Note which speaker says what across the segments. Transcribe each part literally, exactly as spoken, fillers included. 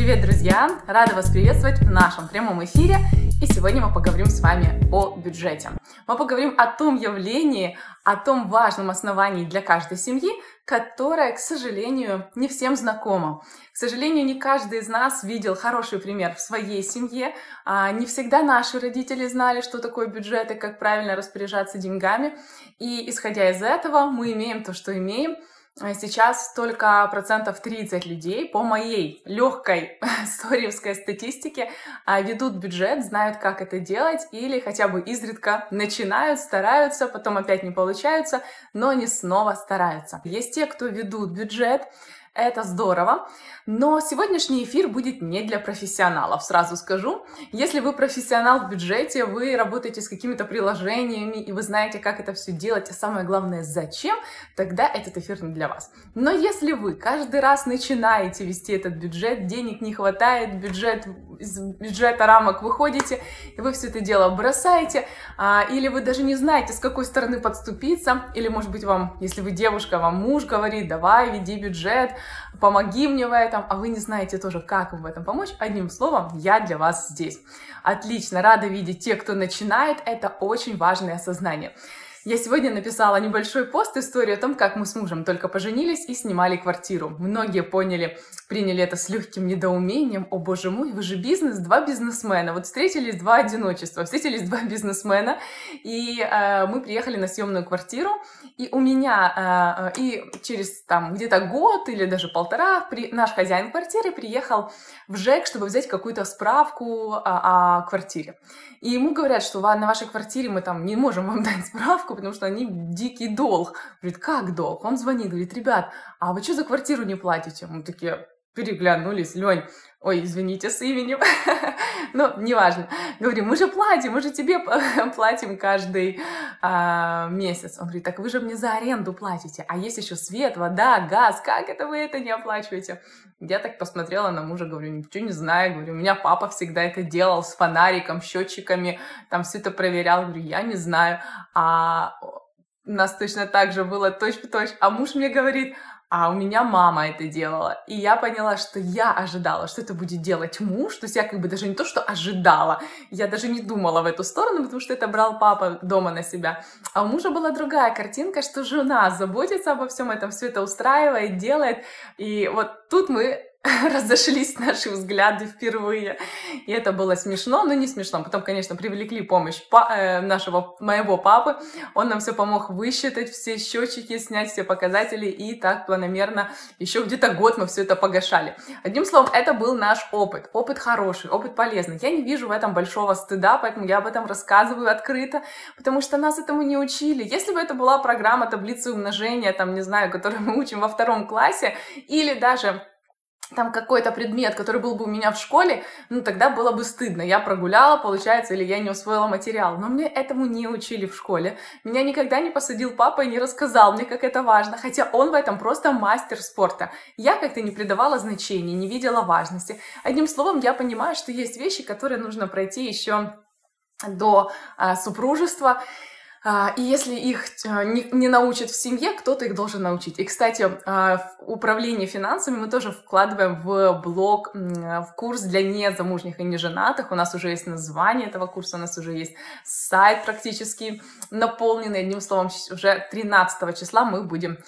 Speaker 1: Привет, друзья! Рада вас приветствовать в нашем прямом эфире. И сегодня мы поговорим с вами о бюджете. Мы поговорим о том явлении, о том важном основании для каждой семьи, которое, к сожалению, не всем знакомо. К сожалению, не каждый из нас видел хороший пример в своей семье. Не всегда наши родители знали, что такое бюджет и как правильно распоряжаться деньгами. И исходя из этого, мы имеем то, что имеем. Сейчас только процентов тридцать людей по моей легкой сториевской статистике ведут бюджет, знают, как это делать, или хотя бы изредка начинают, стараются, потом опять не получаются, но они снова стараются. Есть те, кто ведут бюджет. Это здорово, но сегодняшний эфир будет не для профессионалов, сразу скажу. Если вы профессионал в бюджете, вы работаете с какими-то приложениями, и вы знаете, как это все делать, а самое главное, зачем, тогда этот эфир не для вас. Но если вы каждый раз начинаете вести этот бюджет, денег не хватает, бюджет, из бюджета рамок выходите, и вы все это дело бросаете, или вы даже не знаете, с какой стороны подступиться, или, может быть, вам, если вы девушка, вам муж говорит: давай, веди бюджет, помоги мне в этом, а вы не знаете тоже, как в этом помочь. Одним словом, я для вас здесь. Отлично, рада видеть тех, кто начинает. Это очень важное осознание. Я сегодня написала небольшой пост, историю о том, как мы с мужем только поженились и снимали квартиру. Многие поняли, приняли это с легким недоумением. О боже мой, вы же бизнес, два бизнесмена. Вот встретились два одиночества, встретились два бизнесмена, и э, мы приехали на съемную квартиру. И у меня, э, и через там где-то год или даже полтора, при, наш хозяин квартиры приехал в ЖЭК, чтобы взять какую-то справку о, о квартире. И ему говорят, что на вашей квартире мы там не можем вам дать справку, потому что они дикий долг. Говорит: как долг? Он звонит, говорит: ребят, а вы что за квартиру не платите? Мы такие переглянулись: Лень, ой, извините, с именем, но неважно. Говорим: мы же платим, мы же тебе платим каждый а, месяц. Он говорит: так вы же мне за аренду платите, а есть еще свет, вода, газ, как это вы это не оплачиваете? Я так посмотрела на мужа, говорю: ничего не знаю, говорю, у меня папа всегда это делал с фонариком, счетчиками, там все это проверял, говорю, я не знаю. А у нас точно так же было точь-в-точь, а муж мне говорит: а у меня мама это делала. И я поняла, что я ожидала, что это будет делать муж. То есть я как бы даже не то, что ожидала, я даже не думала в эту сторону, потому что это брал папа дома на себя. А у мужа была другая картинка, что жена заботится обо всем этом, все это устраивает, делает. И вот тут мы разошлись наши взгляды впервые. И это было смешно, но не смешно. Потом, конечно, привлекли помощь па- э, нашего, моего папы. Он нам все помог высчитать все счетчики, снять все показатели. И так планомерно еще где-то год мы все это погашали. Одним словом, это был наш опыт. Опыт хороший, опыт полезный. Я не вижу в этом большого стыда, поэтому я об этом рассказываю открыто, потому что нас этому не учили. Если бы это была программа таблицы умножения, там, не знаю, которую мы учим во втором классе, или даже там какой-то предмет, который был бы у меня в школе, ну, тогда было бы стыдно. Я прогуляла, получается, или я не усвоила материал. Но мне этому не учили в школе. Меня никогда не посадил папа и не рассказал мне, как это важно. Хотя он в этом просто мастер спорта. Я как-то не придавала значения, не видела важности. Одним словом, я понимаю, что есть вещи, которые нужно пройти еще до а, супружества. И если их не научат в семье, кто-то их должен научить. И, кстати, в управлении финансами мы тоже вкладываем в блог, в курс для незамужних и неженатых. У нас уже есть название этого курса, у нас уже есть сайт практически наполненный. Одним словом, уже тринадцатого числа мы будем...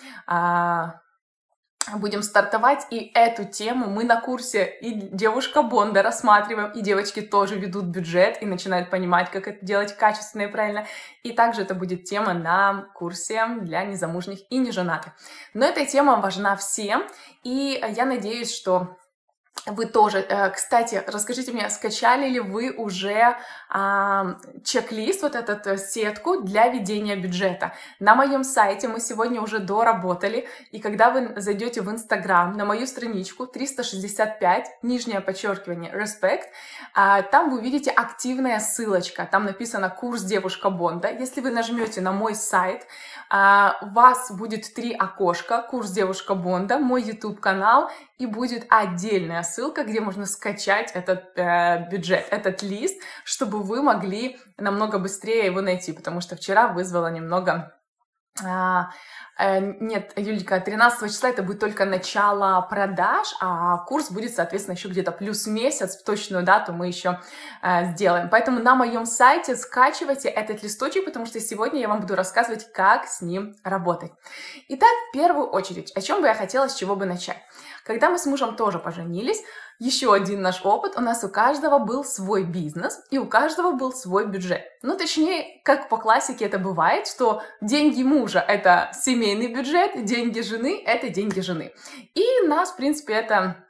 Speaker 1: Будем стартовать, и эту тему мы на курсе и девушка Бонда рассматриваем, и девочки тоже ведут бюджет и начинают понимать, как это делать качественно и правильно. И также это будет тема на курсе для незамужних и неженатых. Но эта тема важна всем, и я надеюсь, что вы тоже. Кстати, расскажите мне, скачали ли вы уже а, чек-лист, вот эту сетку для ведения бюджета? На моем сайте мы сегодня уже доработали, и когда вы зайдете в Инстаграм на мою страничку триста шестьдесят пять, нижнее подчеркивание, Respect, а, там вы увидите активная ссылочка, там написано «Курс девушка Бонда». Если вы нажмете на мой сайт, а, у вас будет три окошка: «Курс девушка Бонда», мой YouTube-канал, и будет отдельная ссылка, где можно скачать этот э, бюджет, этот лист, чтобы вы могли намного быстрее его найти, потому что вчера вызвало немного А, э, нет, Юлька, тринадцатого числа это будет только начало продаж, а курс будет, соответственно, еще где-то плюс месяц, в точную дату мы еще э, сделаем. Поэтому на моем сайте скачивайте этот листочек, потому что сегодня я вам буду рассказывать, как с ним работать. Итак, в первую очередь, о чем бы я хотела, с чего бы начать. Когда мы с мужем тоже поженились, еще один наш опыт, у нас у каждого был свой бизнес, и у каждого был свой бюджет. Ну, точнее, как по классике это бывает, что деньги мужа – это семейный бюджет, деньги жены – это деньги жены. И нас, в принципе, это...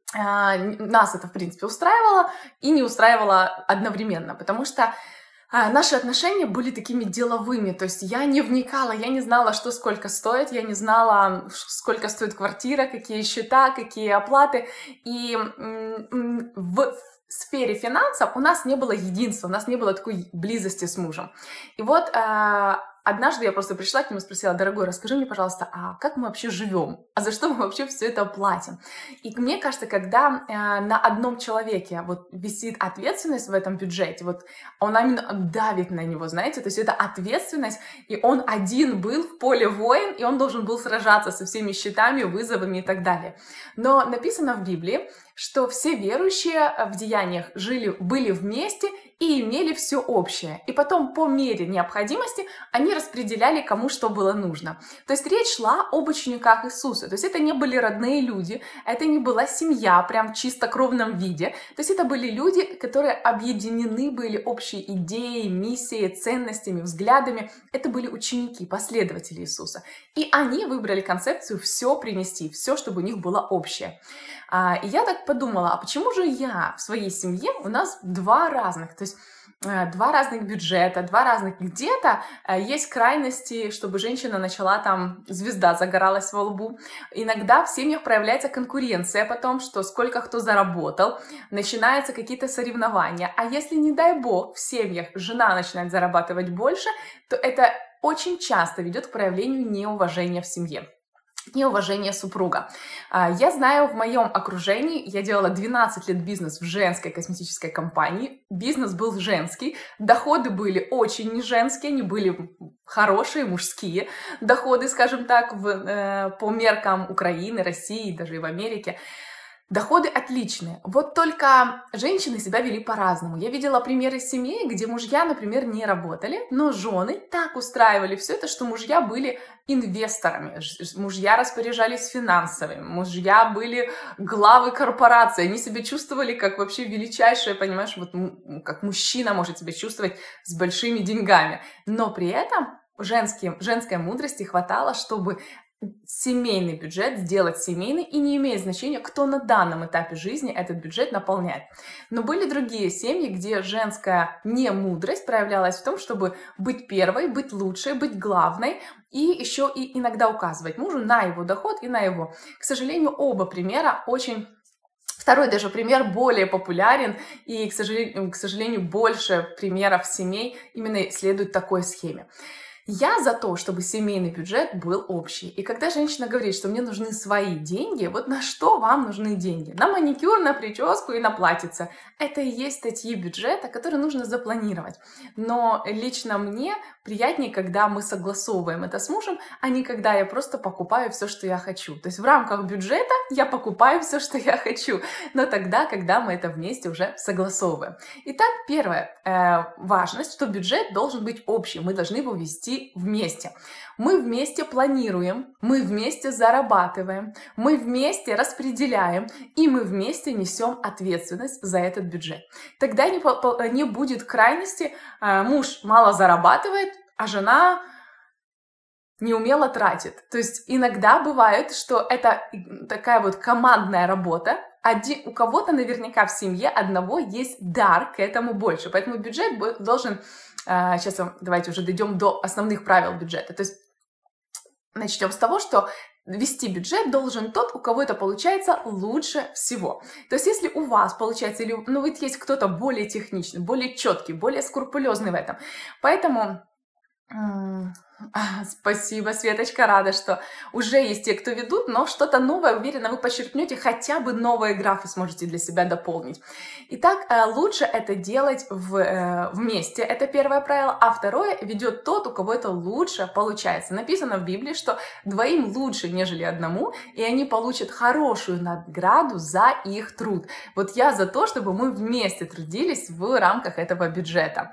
Speaker 1: Нас это, в принципе, устраивало и не устраивало одновременно, потому что А, наши отношения были такими деловыми, то есть я не вникала, я не знала, что сколько стоит, я не знала, ш- сколько стоит квартира, какие счета, какие оплаты. И м, м, в сфере финансов у нас не было единства, у нас не было такой близости с мужем. И вот а, однажды я просто пришла к нему и спросила: дорогой, расскажи мне, пожалуйста, а как мы вообще живем? А за что мы вообще все это платим? И мне кажется, когда э, на одном человеке вот висит ответственность в этом бюджете, вот он именно давит на него, знаете, то есть это ответственность, и он один был в поле воин, и он должен был сражаться со всеми счетами, вызовами и так далее. Но написано в Библии, что все верующие в деяниях жили, были вместе и имели все общее. И потом по мере необходимости они распределяли, кому что было нужно. То есть речь шла об учениках Иисуса. То есть это не были родные люди, это не была семья прям в чистокровном виде. То есть это были люди, которые объединены были общей идеей, миссией, ценностями, взглядами. Это были ученики, последователи Иисуса. И они выбрали концепцию все принести, все, чтобы у них было общее. А, И я так подумала, а почему же я в своей семье, у нас два разных, то есть э, два разных бюджета, два разных, где-то э, есть крайности, чтобы женщина начала там, звезда загоралась во лбу. Иногда в семьях проявляется конкуренция потом, что сколько кто заработал, начинаются какие-то соревнования. А если, не дай бог, в семьях жена начинает зарабатывать больше, то это очень часто ведет к проявлению неуважения в семье. Неуважение супруга. А, Я знаю, в моем окружении, я делала двенадцать лет бизнес в женской косметической компании, бизнес был женский, доходы были очень не женские, они были хорошие, мужские доходы, скажем так, в, э, по меркам Украины, России, даже и в Америке. Доходы отличные. Вот только женщины себя вели по-разному. Я видела примеры семей, где мужья, например, не работали, но жены так устраивали все это, что мужья были инвесторами, ж- мужья распоряжались финансами, мужья были главы корпорации, они себя чувствовали как вообще величайшие, понимаешь, вот м, как мужчина может себя чувствовать с большими деньгами. Но при этом женским, женской мудрости хватало, чтобы семейный бюджет сделать семейный, и не имеет значения, кто на данном этапе жизни этот бюджет наполняет. Но были другие семьи, где женская немудрость проявлялась в том, чтобы быть первой, быть лучшей, быть главной, и еще и иногда указывать мужу на его доход и на его. К сожалению, оба примера очень... Второй даже пример более популярен, и, к сожалению, к сожалению, больше примеров семей именно следует такой схеме. Я за то, чтобы семейный бюджет был общий. И когда женщина говорит, что мне нужны свои деньги, вот на что вам нужны деньги? На маникюр, на прическу и на платьице. Это и есть статьи бюджета, которые нужно запланировать. Но лично мне приятнее, когда мы согласовываем это с мужем, а не когда я просто покупаю все, что я хочу. То есть в рамках бюджета я покупаю все, что я хочу, но тогда, когда мы это вместе уже согласовываем. Итак, первая э, важность, что бюджет должен быть общий, мы должны его вести вместе. Мы вместе планируем, мы вместе зарабатываем, мы вместе распределяем, и мы вместе несем ответственность за этот бюджет. Тогда не, по- не будет крайности, э, муж мало зарабатывает, а жена неумело тратит. То есть иногда бывает, что это такая вот командная работа. Один, у кого-то наверняка в семье одного есть дар к этому больше. Поэтому бюджет бо- должен... э, Сейчас вам- давайте уже дойдем до основных правил бюджета. То есть начнем с того, что вести бюджет должен тот, у кого это получается лучше всего. То есть если у вас получается, или ну, вот есть кто-то более техничный, более четкий, более скрупулезный в этом. Поэтому... М, а, Спасибо, Светочка, рада, что уже есть те, кто ведут, но что-то новое, уверена, вы подчеркнете, хотя бы новые графы сможете для себя дополнить. Итак, э, лучше это делать в, э, вместе, это первое правило, а второе ведет тот, у кого это лучше получается. Написано в Библии, что двоим лучше, нежели одному, и они получат хорошую награду за их труд. Вот я за то, чтобы мы вместе трудились в рамках этого бюджета.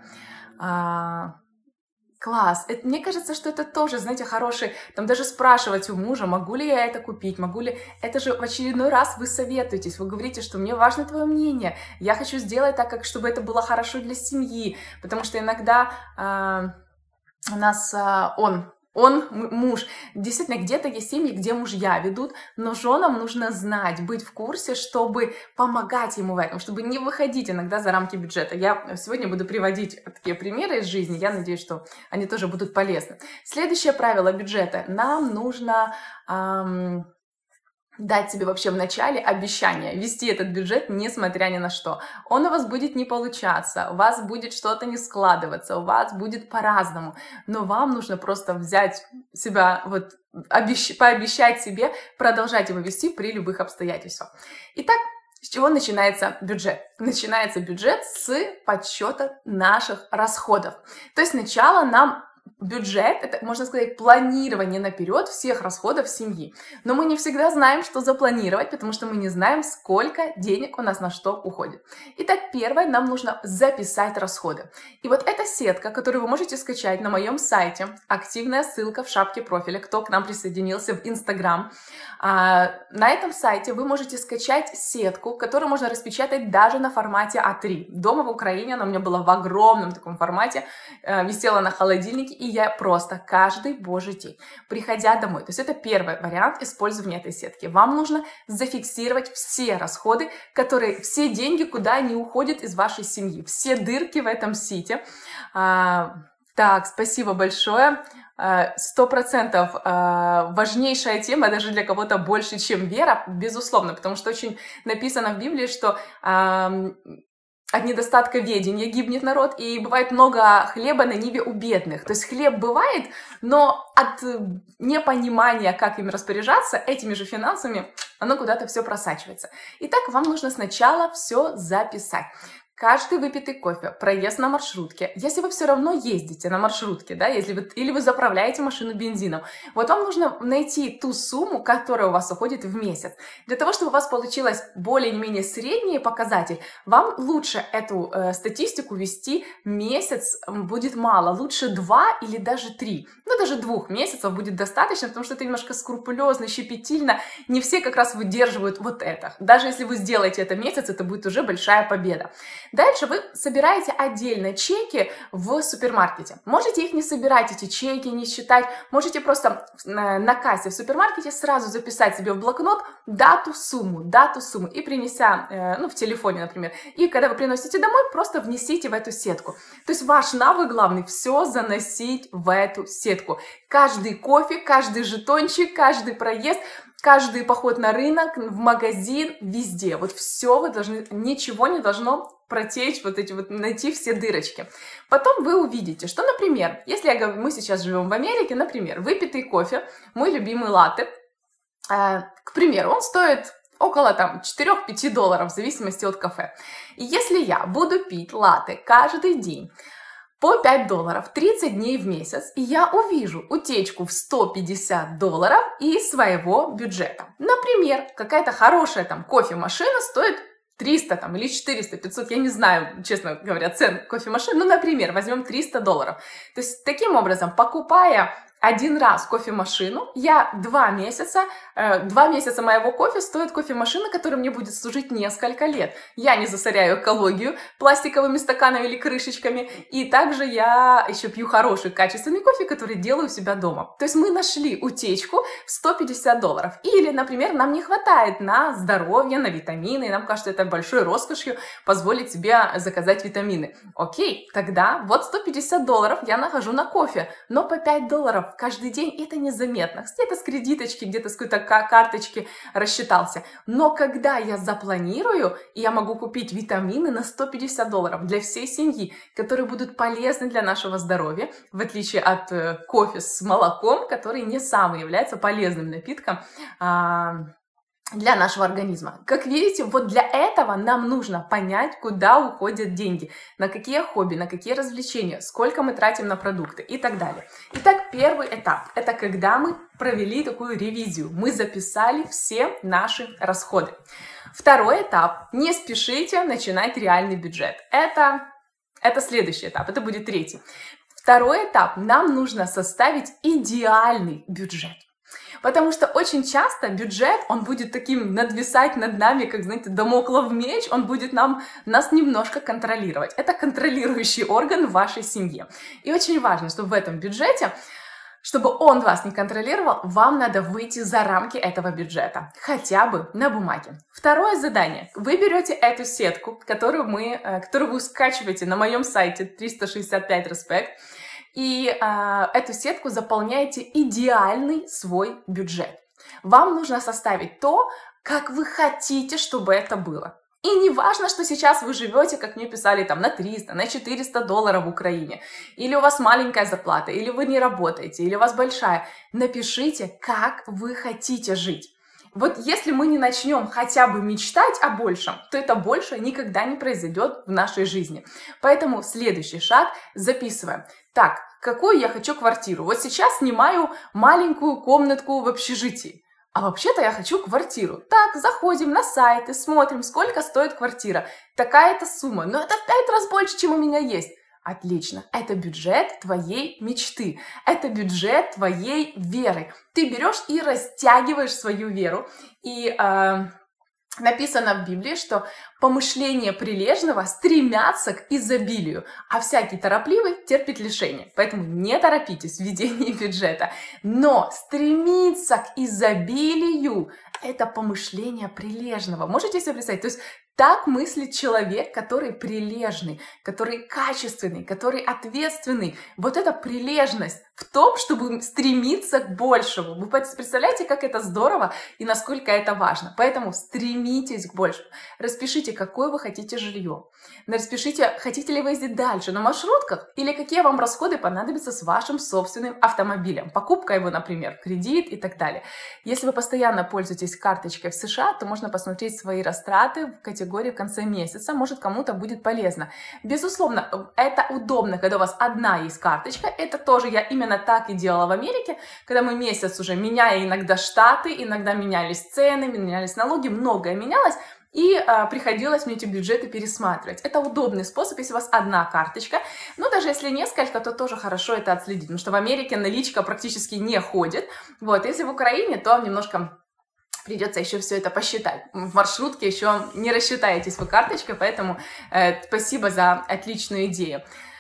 Speaker 1: А, Класс. Это, мне кажется, что это тоже, знаете, хороший, там даже спрашивать у мужа, могу ли я это купить, могу ли... Это же в очередной раз вы советуетесь, вы говорите, что мне важно твое мнение, я хочу сделать так, как, чтобы это было хорошо для семьи, потому что иногда э, у нас э, он... Он, м- муж, действительно, где-то есть семьи, где мужья ведут, но женам нужно знать, быть в курсе, чтобы помогать ему в этом, чтобы не выходить иногда за рамки бюджета. Я сегодня буду приводить такие примеры из жизни, я надеюсь, что они тоже будут полезны. Следующее правило бюджета. Нам нужно... ам, дать себе вообще в начале обещание вести этот бюджет, несмотря ни на что. Он у вас будет не получаться, у вас будет что-то не складываться, у вас будет по-разному, но вам нужно просто взять себя, вот, обещ... пообещать себе продолжать его вести при любых обстоятельствах. Итак, с чего начинается бюджет? Начинается бюджет с подсчета наших расходов. То есть сначала нам бюджет, это, можно сказать, планирование наперед всех расходов семьи. Но мы не всегда знаем, что запланировать, потому что мы не знаем, сколько денег у нас на что уходит. Итак, первое, нам нужно записать расходы. И вот эта сетка, которую вы можете скачать на моем сайте, активная ссылка в шапке профиля, кто к нам присоединился в Инстаграм. На этом сайте вы можете скачать сетку, которую можно распечатать даже на формате а три. Дома в Украине она у меня была в огромном таком формате, висела на холодильнике, и я просто каждый божий день, приходя домой, то есть это первый вариант использования этой сетки. Вам нужно зафиксировать все расходы, которые, все деньги, куда они уходят из вашей семьи, все дырки в этом сите. А, так, спасибо большое. Сто процентов важнейшая тема, даже для кого-то больше, чем вера, безусловно, потому что очень написано в Библии, что от недостатка ведения гибнет народ, и бывает много хлеба на ниве у бедных. То есть хлеб бывает, но от непонимания, как им распоряжаться, этими же финансами, оно куда-то все просачивается. Итак, вам нужно сначала все записать. Каждый выпитый кофе, проезд на маршрутке. Если вы все равно ездите на маршрутке, да, если вы, или вы заправляете машину бензином, вот вам нужно найти ту сумму, которая у вас уходит в месяц. Для того, чтобы у вас получилось более-менее средний показатель, вам лучше эту э, статистику вести месяц будет мало, лучше два или даже три. Ну, даже двух месяцев будет достаточно, потому что это немножко скрупулезно, щепетильно. Не все как раз выдерживают вот это. Даже если вы сделаете это месяц, это будет уже большая победа. Дальше вы собираете отдельно чеки в супермаркете. Можете их не собирать, эти чеки, не считать. Можете просто на кассе в супермаркете сразу записать себе в блокнот дату, сумму, дату, сумму и принеся, ну, в телефоне, например. И когда вы приносите домой, просто внесите в эту сетку. То есть ваш навык главный — все заносить в эту сетку. Каждый кофе, каждый жетончик, каждый проезд, каждый поход на рынок, в магазин, везде. Вот все вы должны, ничего не должно протечь, вот эти вот, найти все дырочки. Потом вы увидите, что, например, если я, мы сейчас живем в Америке, например, выпитый кофе, мой любимый латте, э, к примеру, он стоит около там четыре-пять долларов, в зависимости от кафе. И если я буду пить латте каждый день по пять долларов, тридцать дней в месяц, и я увижу утечку в сто пятьдесят долларов из своего бюджета. Например, какая-то хорошая там кофемашина стоит триста там, или четыреста, пятьсот, я не знаю, честно говоря, цен кофемашин, ну, например, возьмем триста долларов. То есть, таким образом, покупая один раз кофемашину, я два месяца, э, два месяца моего кофе стоит кофемашина, которая мне будет служить несколько лет. Я не засоряю экологию пластиковыми стаканами или крышечками, и также я еще пью хороший, качественный кофе, который делаю у себя дома. То есть мы нашли утечку в сто пятьдесят долларов. Или, например, нам не хватает на здоровье, на витамины, и нам кажется, это большой роскошью позволить себе заказать витамины. Окей, тогда вот сто пятьдесят долларов я нахожу на кофе, но по пять долларов долларов каждый день, это незаметно. Где-то с кредиточки, где-то с какой-то карточки рассчитался. Но когда я запланирую, я могу купить витамины на сто пятьдесят долларов для всей семьи, которые будут полезны для нашего здоровья, в отличие от э, кофе с молоком, который не сам является полезным напитком а, для нашего организма. Как видите, вот для этого нам нужно понять, куда уходят деньги, на какие хобби, на какие развлечения, сколько мы тратим на продукты и так далее. Итак, первый этап – это когда мы провели такую ревизию, мы записали все наши расходы. Второй этап – не спешите начинать реальный бюджет. Это, это следующий этап, это будет третий. Второй этап – нам нужно составить идеальный бюджет. Потому что очень часто бюджет, он будет таким надвисать над нами, как, знаете, дамоклов меч, он будет нам, нас немножко контролировать. Это контролирующий орган в вашей семье. И очень важно, чтобы в этом бюджете, чтобы он вас не контролировал, вам надо выйти за рамки этого бюджета, хотя бы на бумаге. Второе задание. Вы берете эту сетку, которую, мы, которую вы скачиваете на моем сайте триста шестьдесят пять респект, и э, эту сетку заполняете идеальный свой бюджет. Вам нужно составить то, как вы хотите, чтобы это было. И не важно, что сейчас вы живете, как мне писали, там, на триста, на четыреста долларов в Украине, или у вас маленькая зарплата, или вы не работаете, или у вас большая. Напишите, как вы хотите жить. Вот если мы не начнем хотя бы мечтать о большем, то это больше никогда не произойдет в нашей жизни. Поэтому следующий шаг записываем. Так, какую я хочу квартиру? Вот сейчас снимаю маленькую комнатку в общежитии. А вообще-то я хочу квартиру. Так, заходим на сайты, смотрим, сколько стоит квартира. Такая-то сумма. Но это в пять раз больше, чем у меня есть. Отлично. Это бюджет твоей мечты. Это бюджет твоей веры. Ты берешь и растягиваешь свою веру. И э, написано в Библии, что помышления прилежного стремятся к изобилию, а всякий торопливый терпит лишение. Поэтому не торопитесь в ведении бюджета. Но стремиться к изобилию – это помышление прилежного. Можете себе представить? То есть так мыслит человек, который прилежный, который качественный, который ответственный. Вот эта прилежность в том, чтобы стремиться к большему. Вы представляете, как это здорово и насколько это важно. Поэтому стремитесь к большему. Распишите, какое вы хотите жилье. Распишите, хотите ли вы ездить дальше на маршрутках или какие вам расходы понадобятся с вашим собственным автомобилем. Покупка его, например, кредит и так далее. Если вы постоянно пользуетесь карточкой в США, то можно посмотреть свои растраты в категории в конце месяца. Может, кому-то будет полезно. Безусловно, это удобно, когда у вас одна есть карточка. Это тоже я именно так и делала в Америке, когда мы месяц уже, меняя иногда штаты, иногда менялись цены, менялись налоги, многое менялось. И а, приходилось мне эти бюджеты пересматривать. Это удобный способ, если у вас одна карточка. Ну, даже если несколько, то тоже хорошо это отследить, потому что в Америке наличка практически не ходит. Вот, если в Украине, то немножко придется еще все это посчитать. В маршрутке еще не рассчитаетесь вы карточкой, поэтому э, спасибо за отличную идею.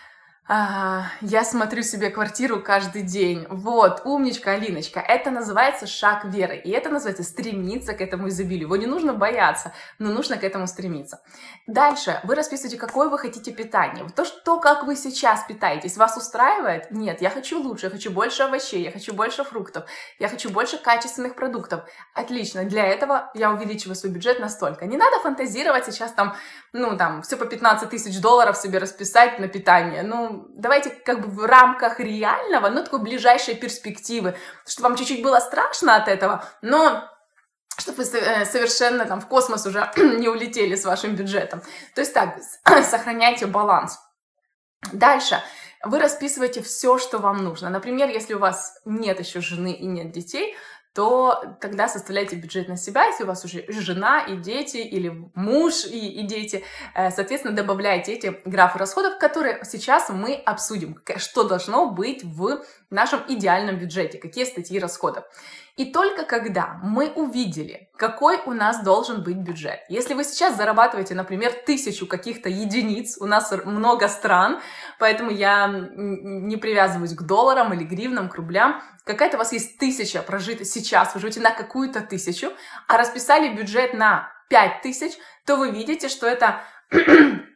Speaker 1: А, я смотрю себе квартиру каждый день. Вот, умничка, Алиночка. Это называется шаг веры. И это называется стремиться к этому изобилию. Его не нужно бояться, но нужно к этому стремиться. Дальше вы расписываете, какое вы хотите питание. То, что, как вы сейчас питаетесь, вас устраивает? Нет, я хочу лучше, я хочу больше овощей, я хочу больше фруктов, я хочу больше качественных продуктов. Отлично, для этого я увеличиваю свой бюджет настолько. Не надо фантазировать сейчас там, ну там, все по пятнадцать тысяч долларов себе расписать на питание. Ну, давайте как бы в рамках реального, но такой ближайшей перспективы, чтобы вам чуть-чуть было страшно от этого, но чтобы вы совершенно там в космос уже не улетели с вашим бюджетом. То есть так, сохраняйте баланс. Дальше. Вы расписываете все, что вам нужно. Например, если у вас нет еще жены и нет детей, то тогда составляйте бюджет на себя. Если у вас уже жена и дети, или муж и, и дети, соответственно, добавляйте эти графы расходов, которые сейчас мы обсудим, что должно быть в нашем идеальном бюджете, какие статьи расходов. И только когда мы увидели, какой у нас должен быть бюджет, если вы сейчас зарабатываете, например, тысячу каких-то единиц, у нас много стран, поэтому я не привязываюсь к долларам или гривнам, к рублям, какая-то у вас есть тысяча прожита сейчас, вы живете на какую-то тысячу, а расписали бюджет на пять тысяч, то вы видите, что это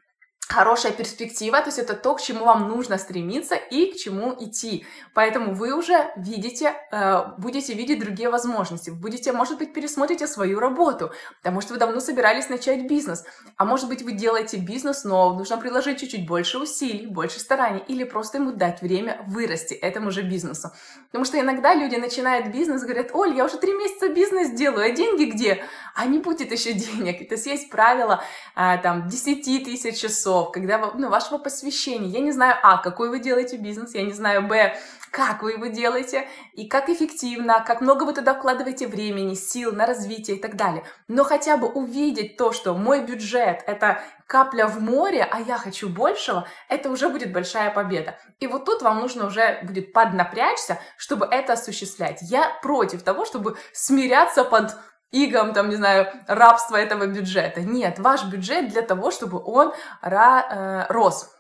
Speaker 1: хорошая перспектива, то есть это то, к чему вам нужно стремиться и к чему идти. Поэтому вы уже видите, э, будете видеть другие возможности, будете, может быть, пересмотрите свою работу, потому что вы давно собирались начать бизнес, а может быть, вы делаете бизнес, но нужно приложить чуть-чуть больше усилий, больше стараний, или просто ему дать время вырасти этому же бизнесу. Потому что иногда люди начинают бизнес, говорят: Оль, я уже три месяца бизнес делаю, а деньги где? А не будет еще денег. То есть есть правило э, там десять тысяч часов, когда вы, ну, вашего посвящения. Я не знаю, а, какой вы делаете бизнес, я не знаю, б, как вы его делаете, и как эффективно, как много вы туда вкладываете времени, сил на развитие и так далее. Но хотя бы увидеть то, что мой бюджет – это капля в море, а я хочу большего, это уже будет большая победа. И вот тут вам нужно уже будет поднапрячься, чтобы это осуществлять. Я против того, чтобы смиряться под игом, там, не знаю, рабства этого бюджета. Нет, ваш бюджет для того, чтобы он ра, э, рос.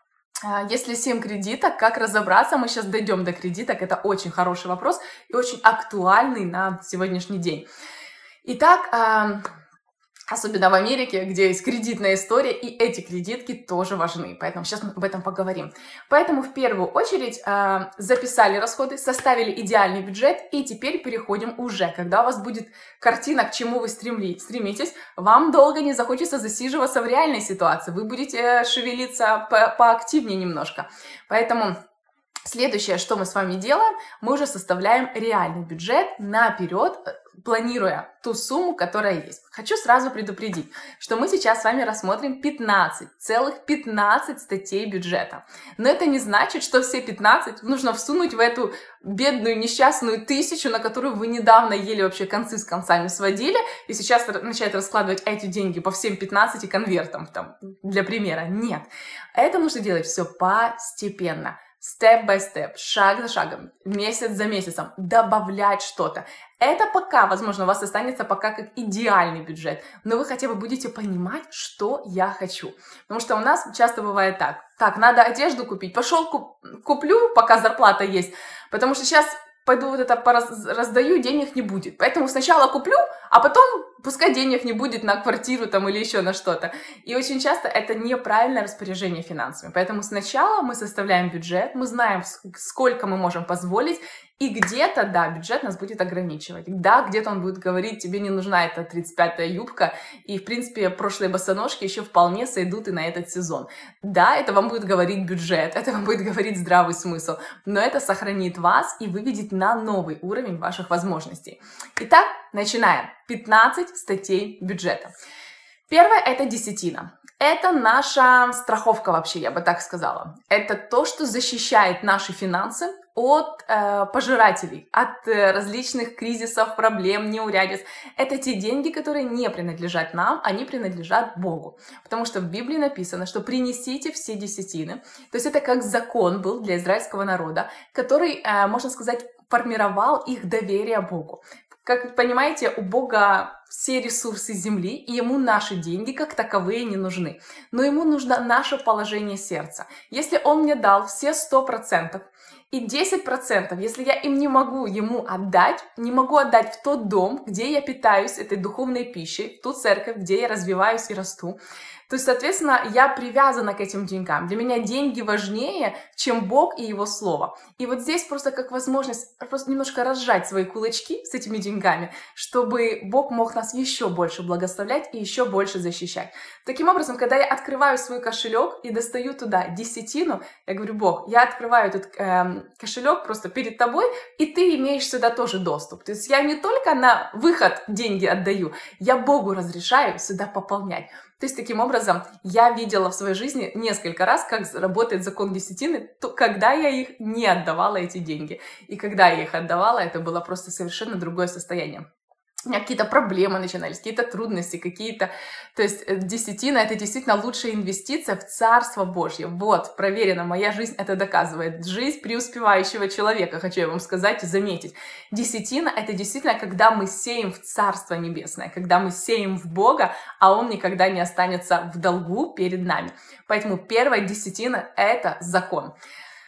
Speaker 1: Если семь кредиток, как разобраться? Мы сейчас дойдем до кредиток. Это очень хороший вопрос и очень актуальный на сегодняшний день. Итак, э, особенно в Америке, где есть кредитная история, и эти кредитки тоже важны. Поэтому сейчас мы об этом поговорим. Поэтому в первую очередь э, записали расходы, составили идеальный бюджет, и теперь переходим уже, когда у вас будет картина, к чему вы стремли, стремитесь, вам долго не захочется засиживаться в реальной ситуации, вы будете шевелиться по поактивнее немножко. Поэтому следующее, что мы с вами делаем, мы уже составляем реальный бюджет наперед, планируя ту сумму, которая есть. Хочу сразу предупредить, что мы сейчас с вами рассмотрим пятнадцать, целых пятнадцать статей бюджета. Но это не значит, что все пятнадцать нужно всунуть в эту бедную несчастную тысячу, на которую вы недавно еле вообще концы с концами сводили, и сейчас начать раскладывать эти деньги по всем пятнадцати конвертам, там, для примера. Нет. Это нужно делать все постепенно. Step by step, шаг за шагом, месяц за месяцем, добавлять что-то. Это пока, возможно, у вас останется пока как идеальный бюджет, но вы хотя бы будете понимать, что я хочу. Потому что у нас часто бывает так. Так, надо одежду купить, пошел куп- куплю, пока зарплата есть, потому что сейчас пойду вот это пораз- раздаю, денег не будет. Поэтому сначала куплю, а потом пускай денег не будет на квартиру там или еще на что-то. И очень часто это неправильное распоряжение финансами. Поэтому сначала мы составляем бюджет, мы знаем, сколько мы можем позволить, и где-то, да, бюджет нас будет ограничивать. Да, где-то он будет говорить, тебе не нужна эта тридцать пятая юбка, и, в принципе, прошлые босоножки еще вполне сойдут и на этот сезон. Да, это вам будет говорить бюджет, это вам будет говорить здравый смысл, но это сохранит вас и выведет на новый уровень ваших возможностей. Итак, начинаем. пятнадцать статей бюджета. Первое – это десятина. Это наша страховка вообще, я бы так сказала. Это то, что защищает наши финансы от э, пожирателей, от э, различных кризисов, проблем, неурядиц. Это те деньги, которые не принадлежат нам, они принадлежат Богу. Потому что в Библии написано, что принесите все десятины. То есть это как закон был для израильского народа, который, э, можно сказать, формировал их доверие Богу. Как вы понимаете, у Бога все ресурсы земли, и ему наши деньги как таковые не нужны. Но ему нужно наше положение сердца. Если он мне дал все сто процентов, и десять процентов, если я им не могу ему отдать, не могу отдать в тот дом, где я питаюсь этой духовной пищей, в ту церковь, где я развиваюсь и расту, то есть, соответственно, я привязана к этим деньгам. Для меня деньги важнее, чем Бог и Его Слово. И вот здесь просто как возможность просто немножко разжать свои кулачки с этими деньгами, чтобы Бог мог нас еще больше благословлять и еще больше защищать. Таким образом, когда я открываю свой кошелек и достаю туда десятину, я говорю: Бог, я открываю этот э, кошелек просто перед тобой, и ты имеешь сюда тоже доступ. То есть я не только на выход деньги отдаю, я Богу разрешаю сюда пополнять. То есть, таким образом, я видела в своей жизни несколько раз, как работает закон десятины, то, когда я их не отдавала, эти деньги. И когда я их отдавала, это было просто совершенно другое состояние. У меня какие-то проблемы начинались, какие-то трудности, какие-то... То есть десятина – это действительно лучшая инвестиция в Царство Божье. Вот, проверено, моя жизнь это доказывает. Жизнь преуспевающего человека, хочу я вам сказать и заметить. Десятина – это действительно, когда мы сеем в Царство Небесное, когда мы сеем в Бога, а Он никогда не останется в долгу перед нами. Поэтому первая десятина – это закон.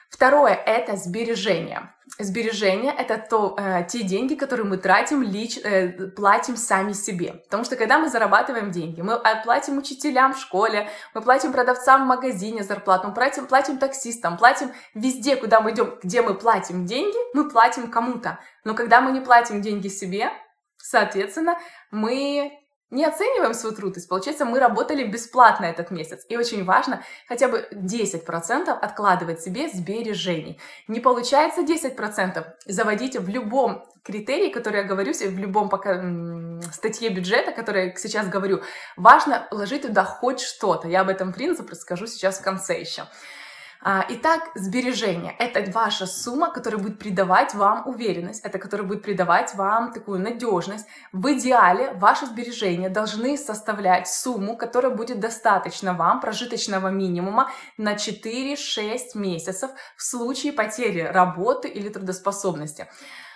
Speaker 1: Второе – это сбережения. Сбережения – это то, э, те деньги, которые мы тратим, лич, э, платим сами себе. Потому что когда мы зарабатываем деньги, мы платим учителям в школе, мы платим продавцам в магазине зарплату, мы платим, платим таксистам, платим везде, куда мы идем, где мы платим деньги, мы платим кому-то. Но когда мы не платим деньги себе, соответственно, мы не оцениваем свой труд, то есть, получается, мы работали бесплатно этот месяц. И очень важно хотя бы десять процентов откладывать себе сбережений. Не получается десять процентов, заводите в любом критерии, который я говорю, в любом пока, статье бюджета, который я сейчас говорю, важно вложить туда хоть что-то. Я об этом принципе расскажу сейчас в конце еще. Итак, сбережения – это ваша сумма, которая будет придавать вам уверенность, это которая будет придавать вам такую надежность. В идеале ваши сбережения должны составлять сумму, которая будет достаточно вам прожиточного минимума на четыре-шесть месяцев в случае потери работы или трудоспособности.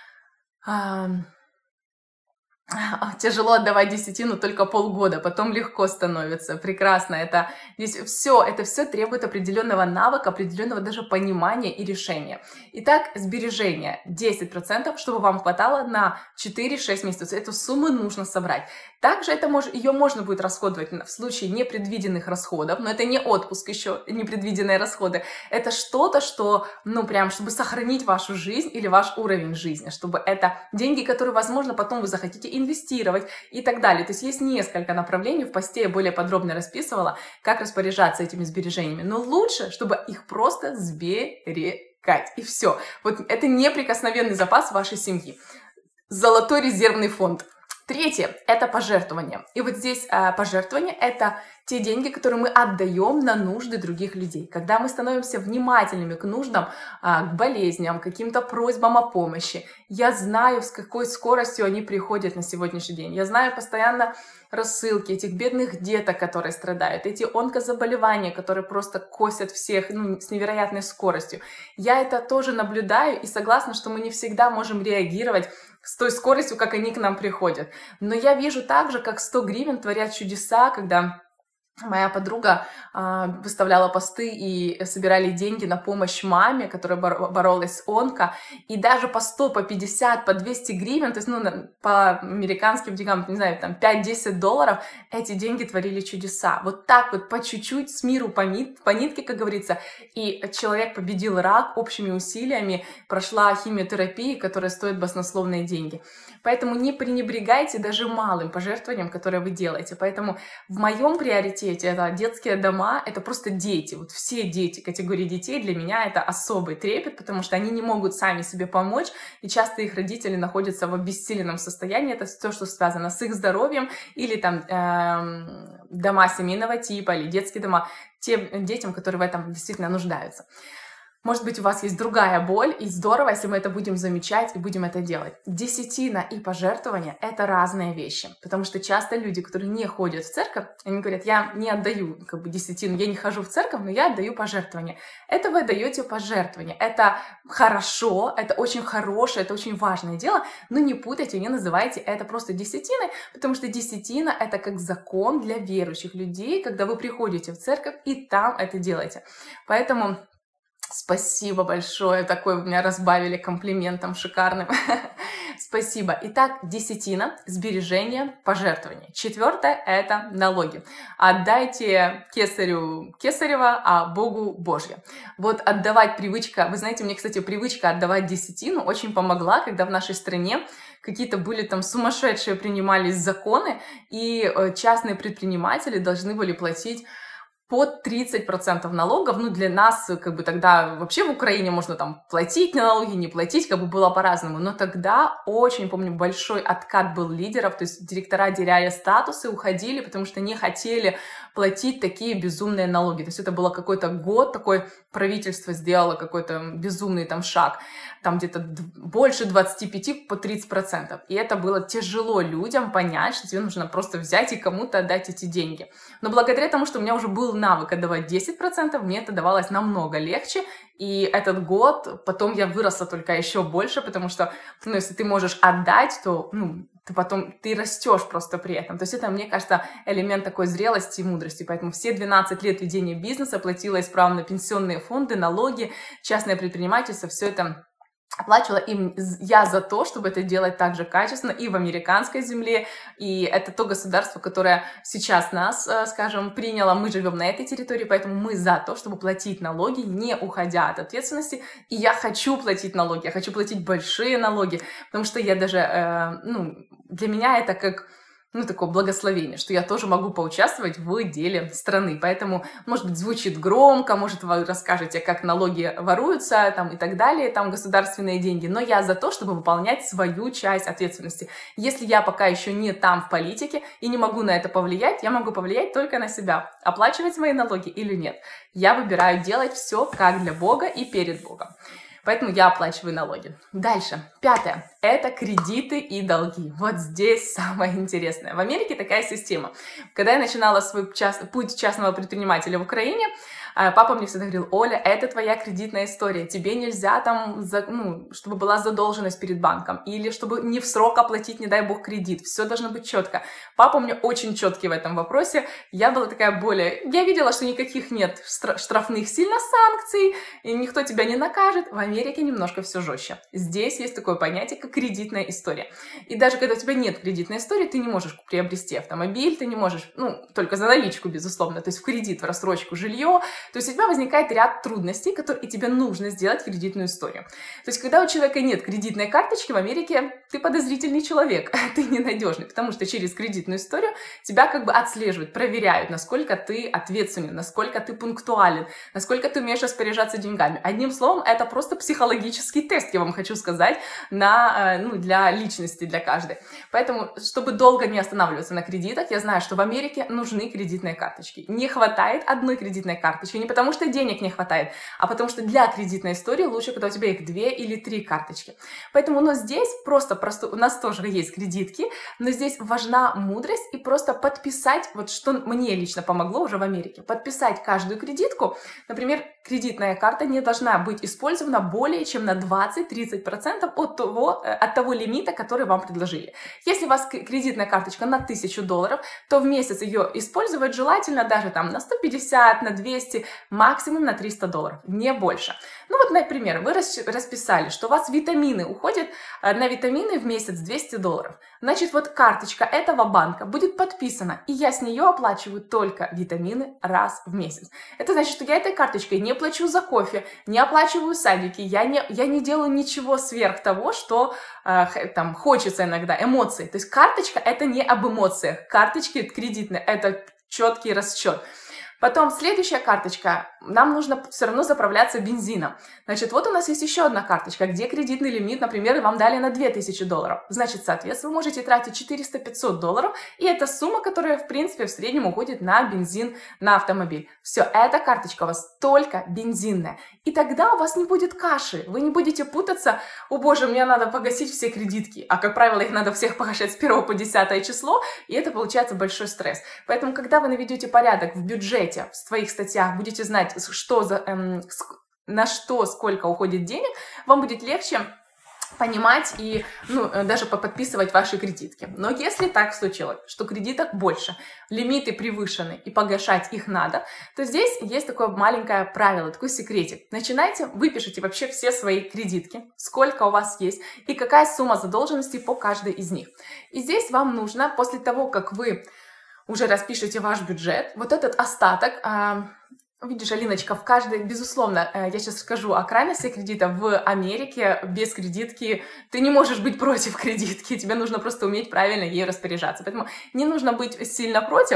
Speaker 1: Тяжело отдавать десятину только полгода, потом легко становится. Прекрасно. Это здесь все, это все требует определенного навыка, определенного даже понимания и решения. Итак, сбережения десять процентов, чтобы вам хватало на четыре-шесть месяцев. Эту сумму нужно собрать. Также это мож, ее можно будет расходовать в случае непредвиденных расходов, но это не отпуск еще, непредвиденные расходы. Это что-то, что, ну прям, чтобы сохранить вашу жизнь или ваш уровень жизни, чтобы это деньги, которые, возможно, потом вы захотите инвестировать и так далее. То есть есть несколько направлений, в посте я более подробно расписывала, как распоряжаться этими сбережениями. Но лучше, чтобы их просто сберегать. И все. Вот это неприкосновенный запас вашей семьи. Золотой резервный фонд. Третье – это пожертвования. И вот здесь э, пожертвования – это те деньги, которые мы отдаем на нужды других людей. Когда мы становимся внимательными к нуждам, э, к болезням, к каким-то просьбам о помощи, я знаю, с какой скоростью они приходят на сегодняшний день. Я знаю постоянно рассылки этих бедных деток, которые страдают, эти онкозаболевания, которые просто косят всех, ну, с невероятной скоростью. Я это тоже наблюдаю и согласна, что мы не всегда можем реагировать с той скоростью, как они к нам приходят. Но я вижу также, как сто гривен творят чудеса, когда моя подруга э, выставляла посты и собирали деньги на помощь маме, которая боро- боролась с онко, и даже по сто, по пятьдесят, по двести гривен, то есть, ну, по американским деньгам, не знаю, там, пять-десять долларов, эти деньги творили чудеса. Вот так вот, по чуть-чуть, с миру по, нит, по нитке, как говорится, и человек победил рак общими усилиями, прошла химиотерапию, которая стоит баснословные деньги. Поэтому не пренебрегайте даже малым пожертвованием, которое вы делаете. Поэтому в моем приоритете это детские дома, это просто дети. Вот все дети, категории детей для меня это особый трепет, потому что они не могут сами себе помочь, и часто их родители находятся в обессиленном состоянии. Это то, что связано с их здоровьем, или там эм, дома семейного типа, или детские дома, тем детям, которые в этом действительно нуждаются. Может быть, у вас есть другая боль, и здорово, если мы это будем замечать и будем это делать. Десятина и пожертвования – это разные вещи, потому что часто люди, которые не ходят в церковь, они говорят, я не отдаю как бы десятину, я не хожу в церковь, но я отдаю пожертвования. Это вы отдаете пожертвования. Это хорошо, это очень хорошее, это очень важное дело, но не путайте, не называйте это просто десятиной, потому что десятина – это как закон для верующих людей, когда вы приходите в церковь и там это делаете. Поэтому спасибо большое, такой вы меня разбавили комплиментом шикарным. Спасибо. Итак, десятина, сбережения, пожертвования. Четвертое – это налоги. Отдайте кесарю кесарева, а Богу Божье. Вот отдавать привычка, вы знаете, мне, кстати, привычка отдавать десятину очень помогла, когда в нашей стране какие-то были там сумасшедшие принимались законы, и частные предприниматели должны были платить под тридцать процентов налогов. Ну, для нас, как бы, тогда вообще в Украине можно там платить налоги, не платить, как бы было по-разному. Но тогда очень, помню, большой откат был лидеров, то есть директора, теряя статусы, уходили, потому что не хотели платить такие безумные налоги. То есть это было какой-то год, такое правительство сделало какой-то безумный там шаг, там где-то больше двадцати пяти по тридцать процентов. И это было тяжело людям понять, что тебе нужно просто взять и кому-то отдать эти деньги. Но благодаря тому, что у меня уже был навык отдавать десять процентов, мне это давалось намного легче. И этот год, потом я выросла только еще больше, потому что, ну, если ты можешь отдать, то, ну, ты потом, ты растешь просто при этом. То есть это, мне кажется, элемент такой зрелости и мудрости. Поэтому все двенадцать лет ведения бизнеса платила исправно пенсионные фонды, налоги, частное предпринимательство, все это оплачивала им я за то, чтобы это делать так же качественно и в американской земле, и это то государство, которое сейчас нас, скажем, приняло, мы живем на этой территории, поэтому мы за то, чтобы платить налоги, не уходя от ответственности, и я хочу платить налоги, я хочу платить большие налоги, потому что я даже, э, ну, для меня это как... ну, такое благословение, что я тоже могу поучаствовать в деле страны. Поэтому, может быть, звучит громко, может, вы расскажете, как налоги воруются там, и так далее, там государственные деньги, но я за то, чтобы выполнять свою часть ответственности. Если я пока еще не там в политике и не могу на это повлиять, я могу повлиять только на себя, оплачивать мои налоги или нет. Я выбираю делать все как для Бога и перед Богом. Поэтому я оплачиваю налоги. Дальше. Пятое. Это кредиты и долги. Вот здесь самое интересное. В Америке такая система. Когда я начинала свой час... путь частного предпринимателя в Украине, папа мне всегда говорил: Оля, это твоя кредитная история. Тебе нельзя там, ну, чтобы была задолженность перед банком. Или чтобы не в срок оплатить, не дай бог, кредит. Все должно быть четко. Папа у меня очень четкий в этом вопросе. Я была такая более... Я видела, что никаких нет штрафных сильно санкций, и никто тебя не накажет. В Америке немножко все жестче. Здесь есть такое понятие, как кредитная история. И даже когда у тебя нет кредитной истории, ты не можешь приобрести автомобиль, ты не можешь, ну, только за наличку, безусловно, то есть в кредит, в рассрочку, жилье. То есть у тебя возникает ряд трудностей, которые и тебе нужно сделать кредитную историю. То есть когда у человека нет кредитной карточки в Америке, ты подозрительный человек, ты ненадежный, потому что через кредитную историю тебя как бы отслеживают, проверяют, насколько ты ответственен, насколько ты пунктуален, насколько ты умеешь распоряжаться деньгами. Одним словом, это просто психологический тест, я вам хочу сказать, на, ну, для личности, для каждой. Поэтому, чтобы долго не останавливаться на кредитах, я знаю, что в Америке нужны кредитные карточки. Не хватает одной кредитной карточки, не потому что денег не хватает, а потому что для кредитной истории лучше, когда у тебя их две или три карточки. Поэтому, ну, здесь просто, просто у нас тоже есть кредитки, но здесь важна мудрость и просто подписать, вот что мне лично помогло уже в Америке, подписать каждую кредитку. Например, кредитная карта не должна быть использована более чем на двадцать-тридцать процентов от того, от того лимита, который вам предложили. Если у вас кредитная карточка на тысячу долларов, то в месяц ее использовать желательно даже там на сто пятьдесят, на двести, максимум на триста долларов, не больше. Ну вот, например, вы расписали, что у вас витамины уходят на витамины в месяц двести долларов. Значит, вот карточка этого банка будет подписана, и я с нее оплачиваю только витамины раз в месяц. Это значит, что я этой карточкой не плачу за кофе, не оплачиваю садики, я не, я не делаю ничего сверх того, что э, там хочется иногда, эмоции. То есть карточка — это не об эмоциях. Карточки кредитные — это четкий расчет. Потом следующая карточка, нам нужно все равно заправляться бензином. Значит, вот у нас есть еще одна карточка, где кредитный лимит, например, вам дали на две тысячи долларов. Значит, соответственно, вы можете тратить четыреста-пятьсот долларов, и это сумма, которая, в принципе, в среднем уходит на бензин, на автомобиль. Все, эта карточка у вас только бензинная. И тогда у вас не будет каши, вы не будете путаться: о боже, мне надо погасить все кредитки, а, как правило, их надо всех погашать с первого по десятое число, и это получается большой стресс. Поэтому, когда вы наведете порядок в бюджете, в своих статьях, будете знать, что за, эм, на что, сколько уходит денег, вам будет легче понимать и, ну, даже подписывать ваши кредитки. Но если так случилось, что кредиток больше, лимиты превышены и погашать их надо, то здесь есть такое маленькое правило, такой секретик. Начинайте, выпишите вообще все свои кредитки, сколько у вас есть и какая сумма задолженности по каждой из них. И здесь вам нужно, после того, как вы уже распишите ваш бюджет, вот этот остаток, э, видишь, Алиночка, в каждой, безусловно, э, я сейчас скажу о крайности кредита. В Америке без кредитки ты не можешь быть против кредитки, тебе нужно просто уметь правильно ею распоряжаться. Поэтому не нужно быть сильно против.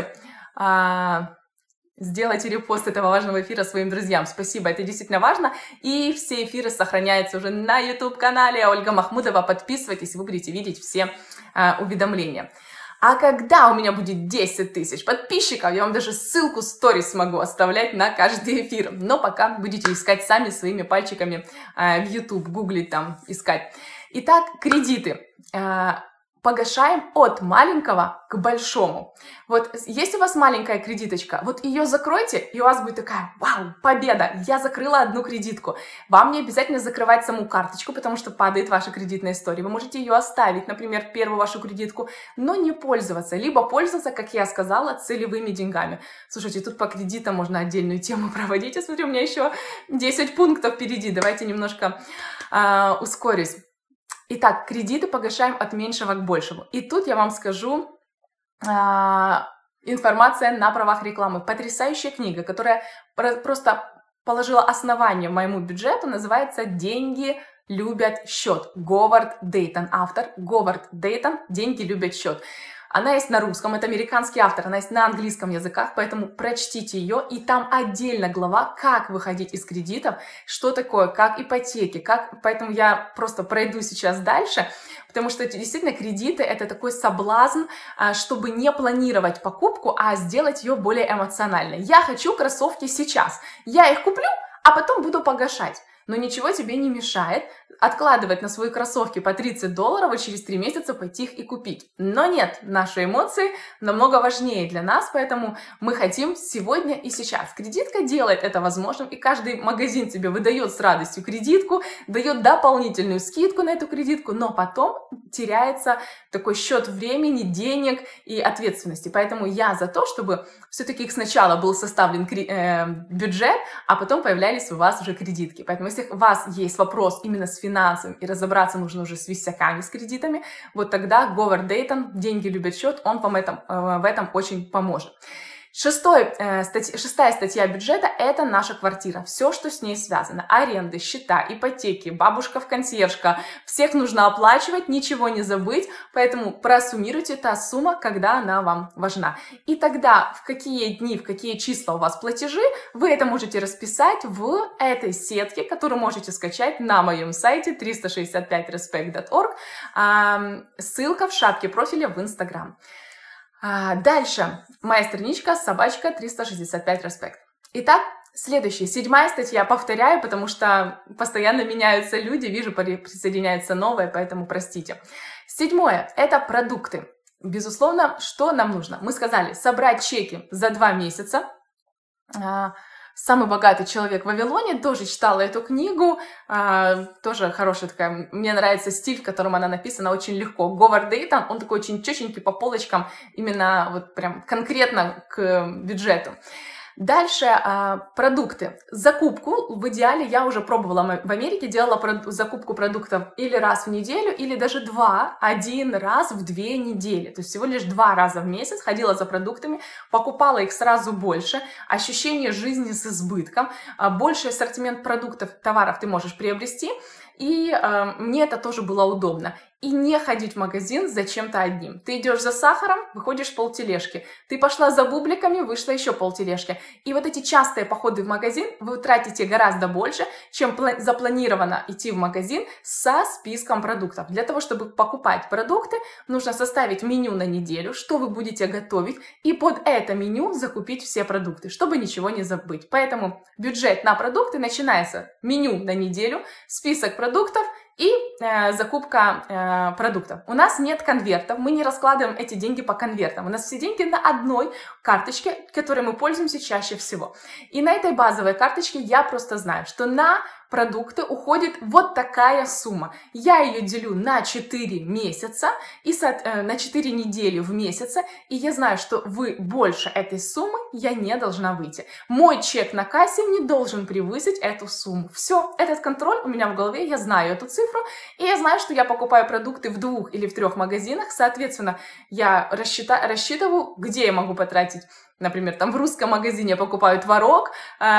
Speaker 1: Э, Сделайте репост этого важного эфира своим друзьям. Спасибо, это действительно важно. И все эфиры сохраняются уже на YouTube-канале Ольга Махмудова. Подписывайтесь, вы будете видеть все э, уведомления. А когда у меня будет десять тысяч подписчиков, я вам даже ссылку сторис смогу оставлять на каждый эфир. Но пока будете искать сами своими пальчиками э, в YouTube, гуглить там, искать. Итак, кредиты. Э, погашаем от маленького к большому. Вот есть у вас маленькая кредиточка, вот ее закройте, и у вас будет такая: вау, победа, я закрыла одну кредитку. Вам не обязательно закрывать саму карточку, потому что падает ваша кредитная история. Вы можете ее оставить, например, первую вашу кредитку, но не пользоваться, либо пользоваться, как я сказала, целевыми деньгами. Слушайте, тут по кредитам можно отдельную тему проводить. Я смотрю, у меня еще десять пунктов впереди. Давайте немножко э, ускорюсь. Итак, кредиты погашаем от меньшего к большему. И тут я вам скажу э, информация на правах рекламы. Потрясающая книга, которая просто положила основание моему бюджету, называется «Деньги любят счет». Говард Дейтон, автор. Говард Дейтон «Деньги любят счет». Она есть на русском, это американский автор, она есть на английском языках, поэтому прочтите ее, и там отдельно глава, как выходить из кредитов, что такое, как ипотеки, как... Поэтому я просто пройду сейчас дальше, потому что действительно кредиты — это такой соблазн, чтобы не планировать покупку, а сделать ее более эмоциональной. Я хочу кроссовки сейчас, я их куплю, а потом буду погашать. Но ничего тебе не мешает откладывать на свои кроссовки по тридцать долларов и через три месяца пойти их и купить. Но нет, наши эмоции намного важнее для нас, поэтому мы хотим сегодня и сейчас. Кредитка делает это возможным, и каждый магазин тебе выдает с радостью кредитку, дает дополнительную скидку на эту кредитку, но потом теряется такой счет времени, денег и ответственности. Поэтому я за то, чтобы все-таки сначала был составлен э, бюджет, а потом появлялись у вас уже кредитки. Поэтому если у вас есть вопрос именно с финансами и разобраться нужно уже с висяками, с кредитами, вот тогда Говард Дейтон «Деньги любят счет», он вам этом, э, в этом очень поможет. Шестой, э, статья, шестая статья бюджета – это наша квартира. Все, что с ней связано. Аренды, счета, ипотеки, бабушка в консьержка. Всех нужно оплачивать, ничего не забыть. Поэтому просуммируйте та сумма, когда она вам важна. И тогда в какие дни, в какие числа у вас платежи, вы это можете расписать в этой сетке, которую можете скачать на моем сайте триста шестьдесят пять респект точка орг. Э, ссылка в шапке профиля в Instagram. А, дальше. Моя страничка собачка триста шестьдесят пять респект. Итак, следующая, седьмая статья. Повторяю, потому что постоянно меняются люди, вижу, присоединяются новые, поэтому простите. Седьмое – это продукты. Безусловно, что нам нужно? Мы сказали, собрать чеки за два месяца. «Самый богатый человек в Вавилоне», тоже читала эту книгу, э, тоже хорошая такая, мне нравится стиль, в котором она написана, очень легко. Говард Дейтон, он такой очень чётенький по полочкам, именно вот прям конкретно к бюджету. Дальше э, продукты. Закупку, в идеале, я уже пробовала в Америке, делала про- закупку продуктов или раз в неделю, или даже два, один раз в две недели. То есть всего лишь два раза в месяц ходила за продуктами, покупала их сразу больше, ощущение жизни с избытком, э, больший ассортимент продуктов, товаров ты можешь приобрести, и э, мне это тоже было удобно. И не ходить в магазин за чем-то одним. Ты идешь за сахаром, выходишь полтележки. Ты пошла за бубликами, вышла еще полтележки. И вот эти частые походы в магазин вы тратите гораздо больше, чем запланировано идти в магазин со списком продуктов. Для того, чтобы покупать продукты, нужно составить меню на неделю, что вы будете готовить, и под это меню закупить все продукты, чтобы ничего не забыть. Поэтому бюджет на продукты начинается меню на неделю, список продуктов, и э, закупка э, продуктов. У нас нет конвертов, мы не раскладываем эти деньги по конвертам. У нас все деньги на одной карточке, которой мы пользуемся чаще всего. И на этой базовой карточке я просто знаю, что на продукты уходит вот такая сумма. Я ее делю на четыре месяца и э, на четыре недели в месяц, и я знаю, что вы больше этой суммы я не должна выйти. Мой чек на кассе не должен превысить эту сумму. Все, этот контроль у меня в голове, я знаю эту цифру, и я знаю, что я покупаю продукты в двух или в трех магазинах, соответственно, я рассчита- рассчитываю, где я могу потратить. Например, там в русском магазине я покупаю творог,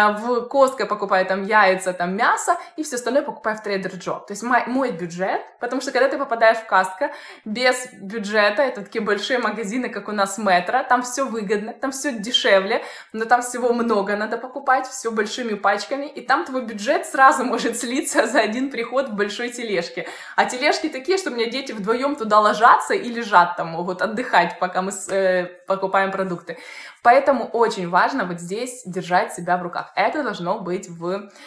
Speaker 1: в Costco покупаю там яйца, там мясо, и все остальное покупаю в Trader Joe. То есть мой, мой бюджет, потому что когда ты попадаешь в Costco без бюджета, это такие большие магазины, как у нас Метро, там все выгодно, там все дешевле, но там всего много надо покупать, все большими пачками, и там твой бюджет сразу может слиться за один приход в большой тележке. А тележки такие, что у меня дети вдвоем туда ложатся и лежат там, могут отдыхать, пока мы э, покупаем продукты. Поэтому очень важно вот здесь держать себя в руках. Это должно быть в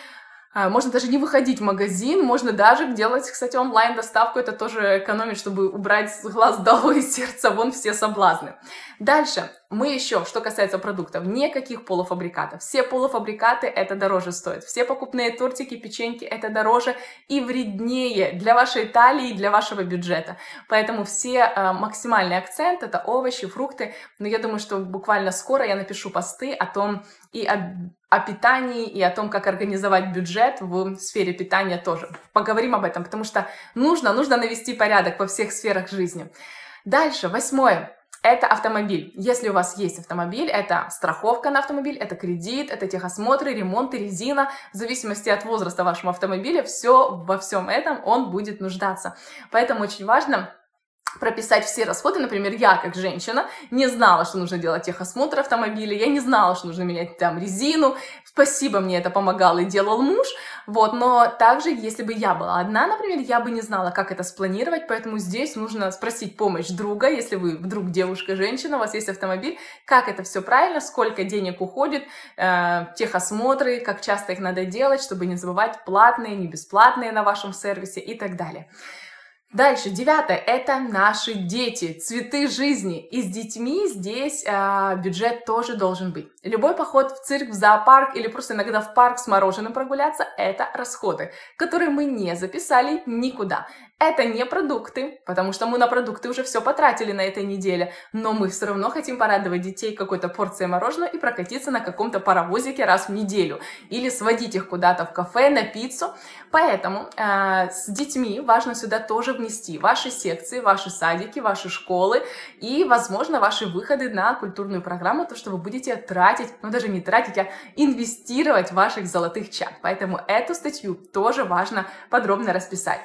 Speaker 1: Можно даже не выходить в магазин, можно даже делать, кстати, онлайн-доставку, это тоже экономит, чтобы убрать с глаз долой и сердца вон все соблазны. Дальше, мы еще, что касается продуктов, никаких полуфабрикатов. Все полуфабрикаты это дороже стоят, все покупные тортики, печеньки это дороже и вреднее для вашей талии, для вашего бюджета. Поэтому все э, максимальный акцент это овощи, фрукты, но я думаю, что буквально скоро я напишу посты о том и о о питании и о том, как организовать бюджет в сфере питания тоже. Поговорим об этом, потому что нужно, нужно навести порядок во всех сферах жизни. Дальше, восьмое. Это автомобиль. Если у вас есть автомобиль, это страховка на автомобиль, это кредит, это техосмотры, ремонт, резина. В зависимости от возраста вашего автомобиля, все, во всем этом он будет нуждаться. Поэтому очень важно прописать все расходы. Например, я, как женщина, не знала, что нужно делать техосмотр автомобиля, я не знала, что нужно менять там резину. Спасибо, мне это помогал и делал муж. Вот, но также, если бы я была одна, например, я бы не знала, как это спланировать, поэтому здесь нужно спросить помощь друга, если вы вдруг девушка, женщина, у вас есть автомобиль, как это все правильно, сколько денег уходит, э, техосмотры, как часто их надо делать, чтобы не забывать платные, не бесплатные на вашем сервисе и так далее. Дальше, девятое, это наши дети, цветы жизни. И с детьми здесь э, бюджет тоже должен быть. Любой поход в цирк, в зоопарк или просто иногда в парк с мороженым прогуляться – это расходы, которые мы не записали никуда. Это не продукты, потому что мы на продукты уже все потратили на этой неделе, но мы все равно хотим порадовать детей какой-то порцией мороженого и прокатиться на каком-то паровозике раз в неделю или сводить их куда-то в кафе, на пиццу. Поэтому э, с детьми важно сюда тоже внести ваши секции, ваши садики, ваши школы и, возможно, ваши выходы на культурную программу, то, что вы будете тратить, ну даже не тратить, а инвестировать в ваших золотых чат. Поэтому эту статью тоже важно подробно расписать.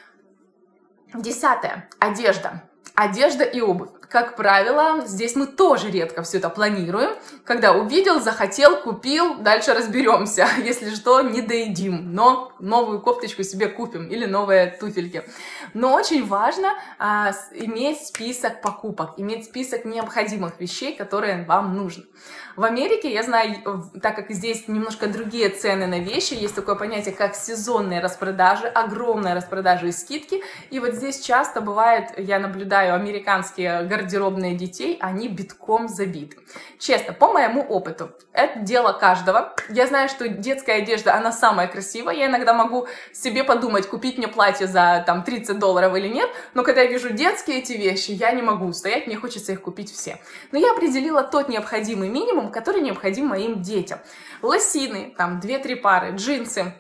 Speaker 1: Десятое. Одежда. Одежда и обувь. Как правило, здесь мы тоже редко все это планируем. Когда увидел, захотел, купил, дальше разберемся. Если что, не доедим, но новую кофточку себе купим или новые туфельки. Но очень важно а, иметь список покупок, иметь список необходимых вещей, которые вам нужны. В Америке, я знаю, так как здесь немножко другие цены на вещи, есть такое понятие, как сезонные распродажи, огромные распродажи и скидки. И вот здесь часто бывает, я наблюдаю американские гардеробные детей, они битком забиты. Честно, по моему опыту, это дело каждого. Я знаю, что детская одежда, она самая красивая. Я иногда могу себе подумать, купить мне платье за там тридцать долларов или нет, но когда я вижу детские эти вещи, я не могу устоять, мне хочется их купить все. Но я определила тот необходимый минимум, который необходим моим детям. Лосины, там две-три пары, джинсы,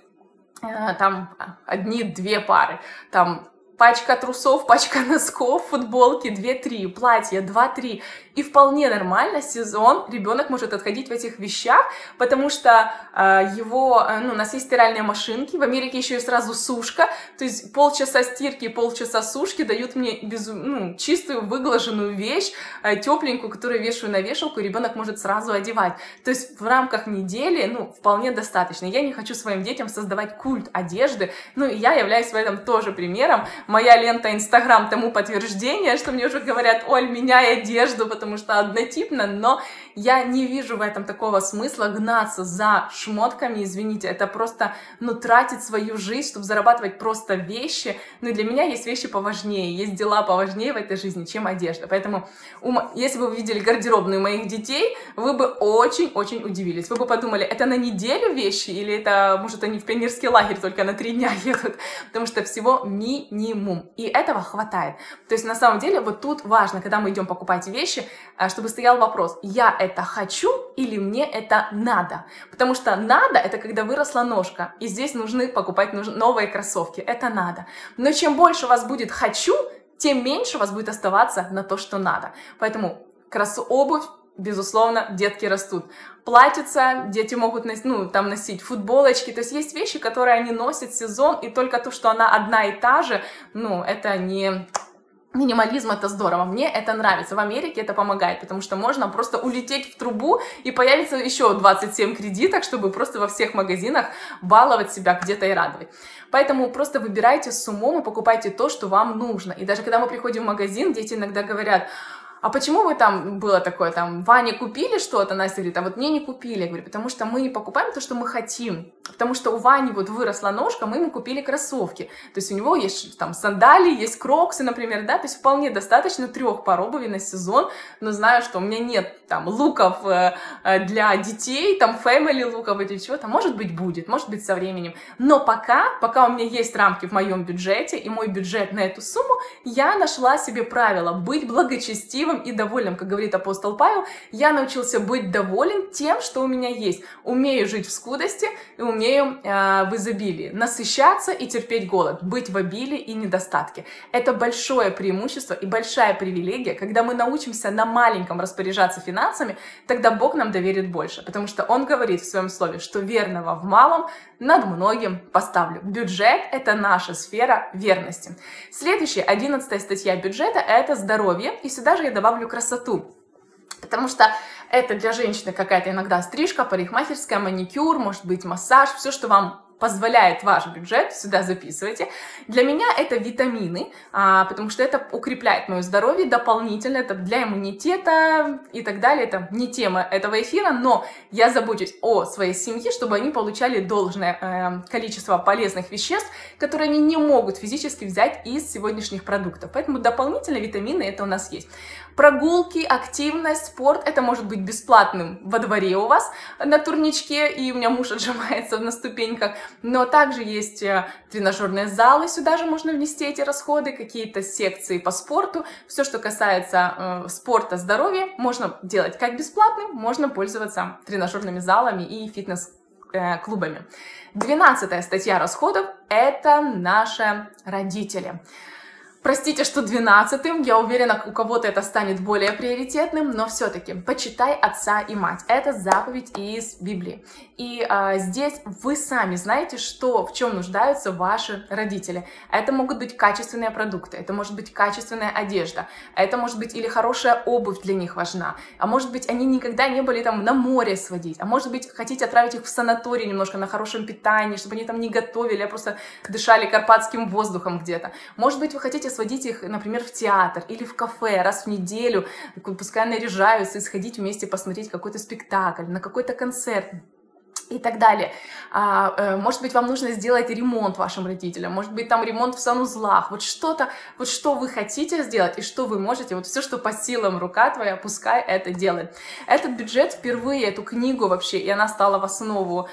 Speaker 1: э, там одни-две пары, там пачка трусов, пачка носков, футболки, две-три, платья, два-три. И вполне нормально сезон ребенок может отходить в этих вещах, потому что э, его, э, ну, у нас есть стиральные машинки, в Америке еще и сразу сушка, то есть полчаса стирки и полчаса сушки дают мне без, ну, чистую выглаженную вещь, э, тепленькую, которую вешаю на вешалку, и ребенок может сразу одевать. То есть в рамках недели, ну, вполне достаточно. Я не хочу своим детям создавать культ одежды, ну, и я являюсь в этом тоже примером. Моя лента Инстаграм тому подтверждение, что мне уже говорят: Оль, меняй одежду, потому что однотипно, но я не вижу в этом такого смысла гнаться за шмотками, извините, это просто, ну, тратить свою жизнь, чтобы зарабатывать просто вещи, ну, и для меня есть вещи поважнее, есть дела поважнее в этой жизни, чем одежда, поэтому, если бы вы видели гардеробную моих детей, вы бы очень-очень удивились, вы бы подумали, это на неделю вещи, или это, может, они в пионерский лагерь только на три дня едут, потому что всего минимум, и этого хватает, то есть, на самом деле, вот тут важно, когда мы идем покупать вещи, чтобы стоял вопрос, я это хочу или мне это надо, потому что надо, это когда выросла ножка, и здесь нужны покупать нужны новые кроссовки, это надо, но чем больше у вас будет хочу, тем меньше у вас будет оставаться на то, что надо, поэтому кросс- обувь, безусловно, детки растут. Платьица, дети могут носить, ну, там носить футболочки, то есть есть вещи, которые они носят сезон, и только то, что она одна и та же, ну, это не... Минимализм — это здорово, мне это нравится, в Америке это помогает, потому что можно просто улететь в трубу и появится еще двадцать семь кредиток, чтобы просто во всех магазинах баловать себя где-то и радовать. Поэтому просто выбирайте с умом и покупайте то, что вам нужно. И даже когда мы приходим в магазин, дети иногда говорят: а почему вы там, было такое, там, Ване купили что-то, Настя говорит, а вот мне не купили. Я говорю, потому что мы не покупаем то, что мы хотим. Потому что у Вани вот выросла ножка, мы ему купили кроссовки. То есть у него есть там сандалии, есть кроксы, например, да, то есть вполне достаточно трех пар обуви на сезон, но знаю, что у меня нет там луков э, для детей, там family луков или чего-то, может быть будет, может быть со временем. Но пока, пока у меня есть рамки в моем бюджете и мой бюджет на эту сумму, я нашла себе правило быть благочестивым и довольным, как говорит апостол Павел, я научился быть доволен тем, что у меня есть. Умею жить в скудости и умею э, в изобилии, насыщаться и терпеть голод, быть в обилии и недостатке. Это большое преимущество и большая привилегия, когда мы научимся на маленьком распоряжаться финансами, тогда Бог нам доверит больше, потому что Он говорит в Своем Слове, что верного в малом над многим поставлю. Бюджет – это наша сфера верности. Следующая, одиннадцатая статья бюджета – это здоровье, и сюда же я добавлю красоту. Потому что это для женщины какая-то иногда стрижка, парикмахерская, маникюр, может быть массаж, все, что вам позволяет ваш бюджет, сюда записывайте. Для меня это витамины, а, потому что это укрепляет мое здоровье дополнительно, это для иммунитета и так далее. Это не тема этого эфира, но я забочусь о своей семье, чтобы они получали должное э, количество полезных веществ, которые они не могут физически взять из сегодняшних продуктов. Поэтому дополнительные витамины это у нас есть. Прогулки, активность, спорт, это может быть бесплатным во дворе у вас на турничке, и у меня муж отжимается на ступеньках, но также есть тренажерные залы, сюда же можно внести эти расходы, какие-то секции по спорту, все, что касается э, спорта, здоровья, можно делать как бесплатным, можно пользоваться тренажерными залами и фитнес-клубами. Двенадцатая статья расходов – это наши родители. Простите, что двенадцатым, я уверена, у кого-то это станет более приоритетным, но все-таки почитай отца и мать. Это заповедь из Библии. И а, здесь вы сами знаете, что, в чем нуждаются ваши родители. Это могут быть качественные продукты, это может быть качественная одежда, это может быть или хорошая обувь для них важна, а может быть они никогда не были там на море сводить, а может быть хотите отправить их в санаторий немножко на хорошем питании, чтобы они там не готовили, а просто дышали карпатским воздухом где-то. Может быть вы хотите сводить их, например, в театр или в кафе раз в неделю, пускай наряжаются, и сходить вместе посмотреть какой-то спектакль, на какой-то концерт и так далее. А, может быть, вам нужно сделать ремонт вашим родителям, может быть, там ремонт в санузлах, вот что-то, вот что вы хотите сделать и что вы можете, вот все, что по силам рука твоя, пускай это делает. Этот бюджет впервые, эту книгу вообще, и она стала в основу...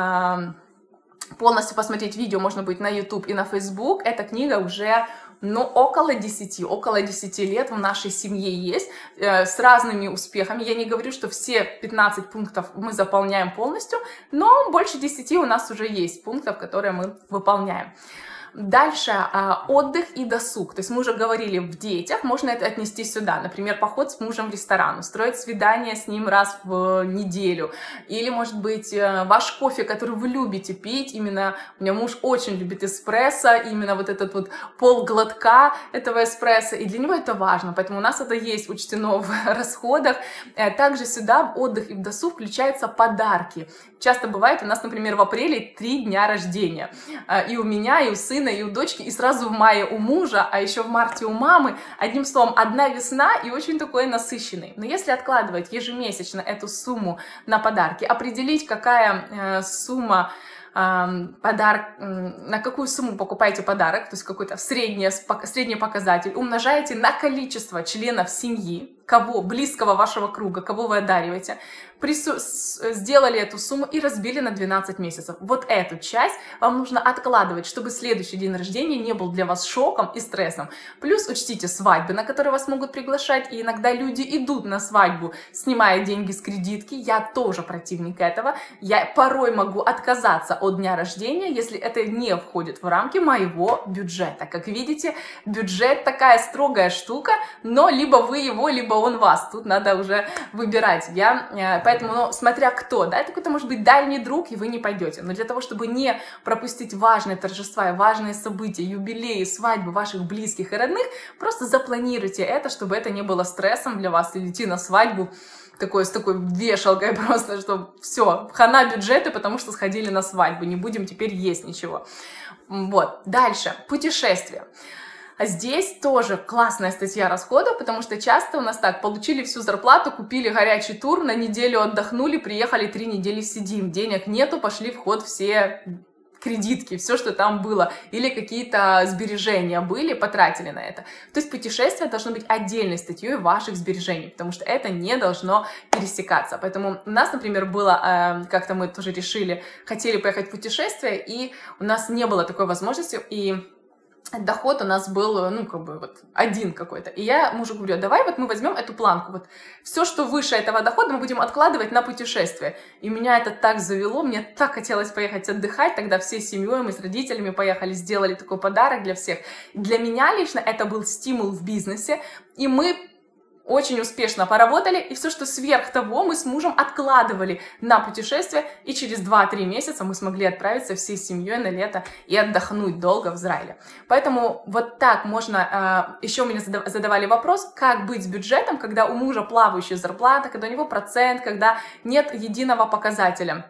Speaker 1: А, полностью посмотреть видео можно будет на YouTube и на Facebook. Эта книга уже, ну, около десяти, около десяти лет в нашей семье есть, э, с разными успехами. Я не говорю, что все пятнадцать пунктов мы заполняем полностью, но больше десяти у нас уже есть пунктов, которые мы выполняем. Дальше а, отдых и досуг. То есть мы уже говорили в детях, можно это отнести сюда. Например, поход с мужем в ресторан, устроить свидание с ним раз в неделю. Или, может быть, ваш кофе, который вы любите пить. Именно у меня муж очень любит эспрессо, именно вот этот вот полглотка этого эспрессо. И для него это важно, поэтому у нас это есть учтено в расходах. Также сюда в отдых и в досуг включаются подарки. Часто бывает у нас, например, в апреле три дня рождения. И у меня, и у сына, и у дочки, и сразу в мае у мужа, а еще в марте у мамы. Одним словом, одна весна и очень такой насыщенный. Но если откладывать ежемесячно эту сумму на подарки, определить, какая э, сумма э, подарок, э, на какую сумму покупаете подарок, то есть какой-то средний, средний показатель, умножаете на количество членов семьи, кого близкого вашего круга, кого вы одариваете, прису... сделали эту сумму и разбили на двенадцать месяцев. Вот эту часть вам нужно откладывать, чтобы следующий день рождения не был для вас шоком и стрессом. Плюс учтите свадьбы, на которые вас могут приглашать, и иногда люди идут на свадьбу, снимая деньги с кредитки. Я тоже противник этого. Я порой могу отказаться от дня рождения, если это не входит в рамки моего бюджета. Как видите, бюджет такая строгая штука, но либо вы его, либо он вас. Тут надо уже выбирать. Я, поэтому, ну, смотря кто, да, это какой-то может быть дальний друг, и вы не пойдете. Но для того, чтобы не пропустить важные торжества и важные события, юбилеи, свадьбы ваших близких и родных, просто запланируйте это, чтобы это не было стрессом для вас, или идти на свадьбу такой, с такой вешалкой просто, что все, хана бюджеты, потому что сходили на свадьбу, не будем теперь есть ничего. Вот, дальше, путешествия. А здесь тоже классная статья расходов, потому что часто у нас так, получили всю зарплату, купили горячий тур, на неделю отдохнули, приехали, три недели сидим, денег нету, пошли в ход все кредитки, все, что там было, или какие-то сбережения были, потратили на это. То есть путешествие должно быть отдельной статьей ваших сбережений, потому что это не должно пересекаться. Поэтому у нас, например, было, э, как-то мы тоже решили, хотели поехать в путешествие, и у нас не было такой возможности, и доход у нас был, ну, как бы, вот, один какой-то. И я мужу говорю, давай вот мы возьмем эту планку, вот, все, что выше этого дохода, мы будем откладывать на путешествие. И меня это так завело, мне так хотелось поехать отдыхать, тогда всей семьей, мы с родителями поехали, сделали такой подарок для всех. Для меня лично это был стимул в бизнесе, и мы очень успешно поработали, и все, что сверх того, мы с мужем откладывали на путешествие, и через два-три месяца мы смогли отправиться всей семьей на лето и отдохнуть долго в Израиле. Поэтому вот так можно... Еще у меня задавали вопрос, как быть с бюджетом, когда у мужа плавающая зарплата, когда у него процент, когда нет единого показателя.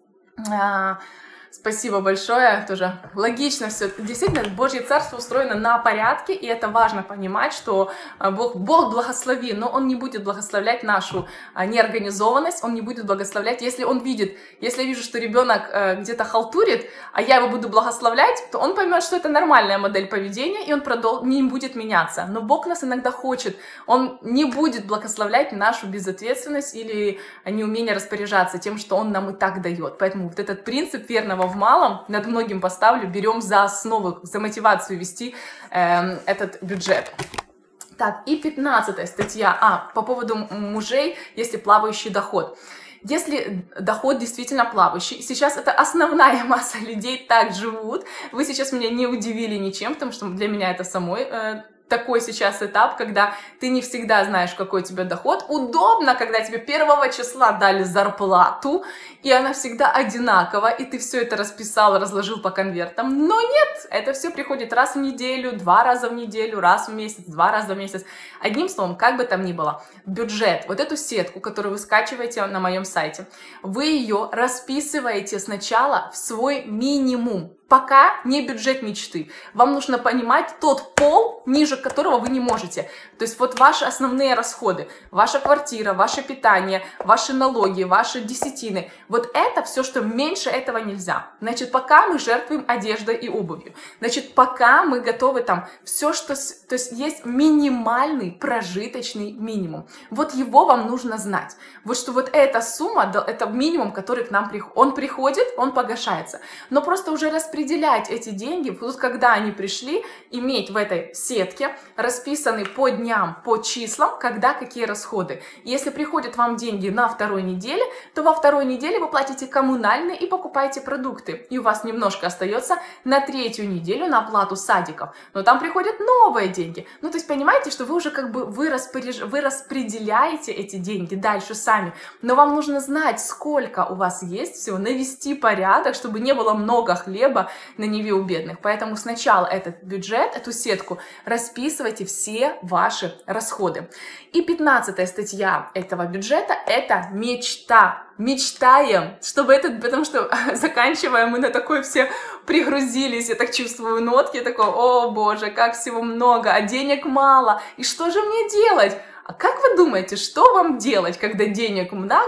Speaker 1: Спасибо большое, тоже логично все. Действительно, Божье Царство устроено на порядке, и это важно понимать, что Бог, Бог благослови, но Он не будет благословлять нашу неорганизованность, Он не будет благословлять, если Он видит, если я вижу, что ребенок где-то халтурит, а я его буду благословлять, то он поймет, что это нормальная модель поведения, и он продол- не будет меняться. Но Бог нас иногда хочет, Он не будет благословлять нашу безответственность или неумение распоряжаться тем, что Он нам и так дает. Поэтому вот этот принцип верного в малом, над многим поставлю, берем за основу, за мотивацию вести э, этот бюджет. Так, и пятнадцатая статья, а, по поводу мужей, если плавающий доход. Если доход действительно плавающий, сейчас это основная масса людей так живут, вы сейчас меня не удивили ничем, потому что для меня это самой... Э, такой сейчас этап, когда ты не всегда знаешь, какой у тебя доход. Удобно, когда тебе первого числа дали зарплату, и она всегда одинакова, и ты все это расписал, разложил по конвертам. Но нет, это все приходит раз в неделю, два раза в неделю, раз в месяц, два раза в месяц. Одним словом, как бы там ни было, бюджет, вот эту сетку, которую вы скачиваете на моем сайте, вы ее расписываете сначала в свой минимум. Пока не бюджет мечты. Вам нужно понимать тот пол, ниже которого вы не можете. То есть вот ваши основные расходы, ваша квартира, ваше питание, ваши налоги, ваши десятины. Вот это все, что меньше этого нельзя. Значит, пока мы жертвуем одеждой и обувью. Значит, пока мы готовы там все, что... То есть есть минимальный прожиточный минимум. Вот его вам нужно знать. Вот что вот эта сумма, это минимум, который к нам приходит. Он приходит, он погашается. Но просто уже распределить эти деньги, вот когда они пришли, иметь в этой сетке расписаны по дням, по числам, когда какие расходы. И если приходят вам деньги на второй неделе, то во второй неделе вы платите коммунальные и покупаете продукты. И у вас немножко остается на третью неделю на оплату садиков. Но там приходят новые деньги. Ну, то есть понимаете, что вы уже как бы вы, распоряж... вы распределяете эти деньги дальше сами. Но вам нужно знать, сколько у вас есть всего, навести порядок, чтобы не было много хлеба на Неве у бедных. Поэтому сначала этот бюджет, эту сетку расписывайте все ваши расходы. И пятнадцатая статья этого бюджета – это мечта. Мечтаем, чтобы этот, потому что заканчиваем мы на такой все пригрузились, я так чувствую нотки, такой, о боже, как всего много, а денег мало, и что же мне делать? А как вы думаете, что вам делать, когда денег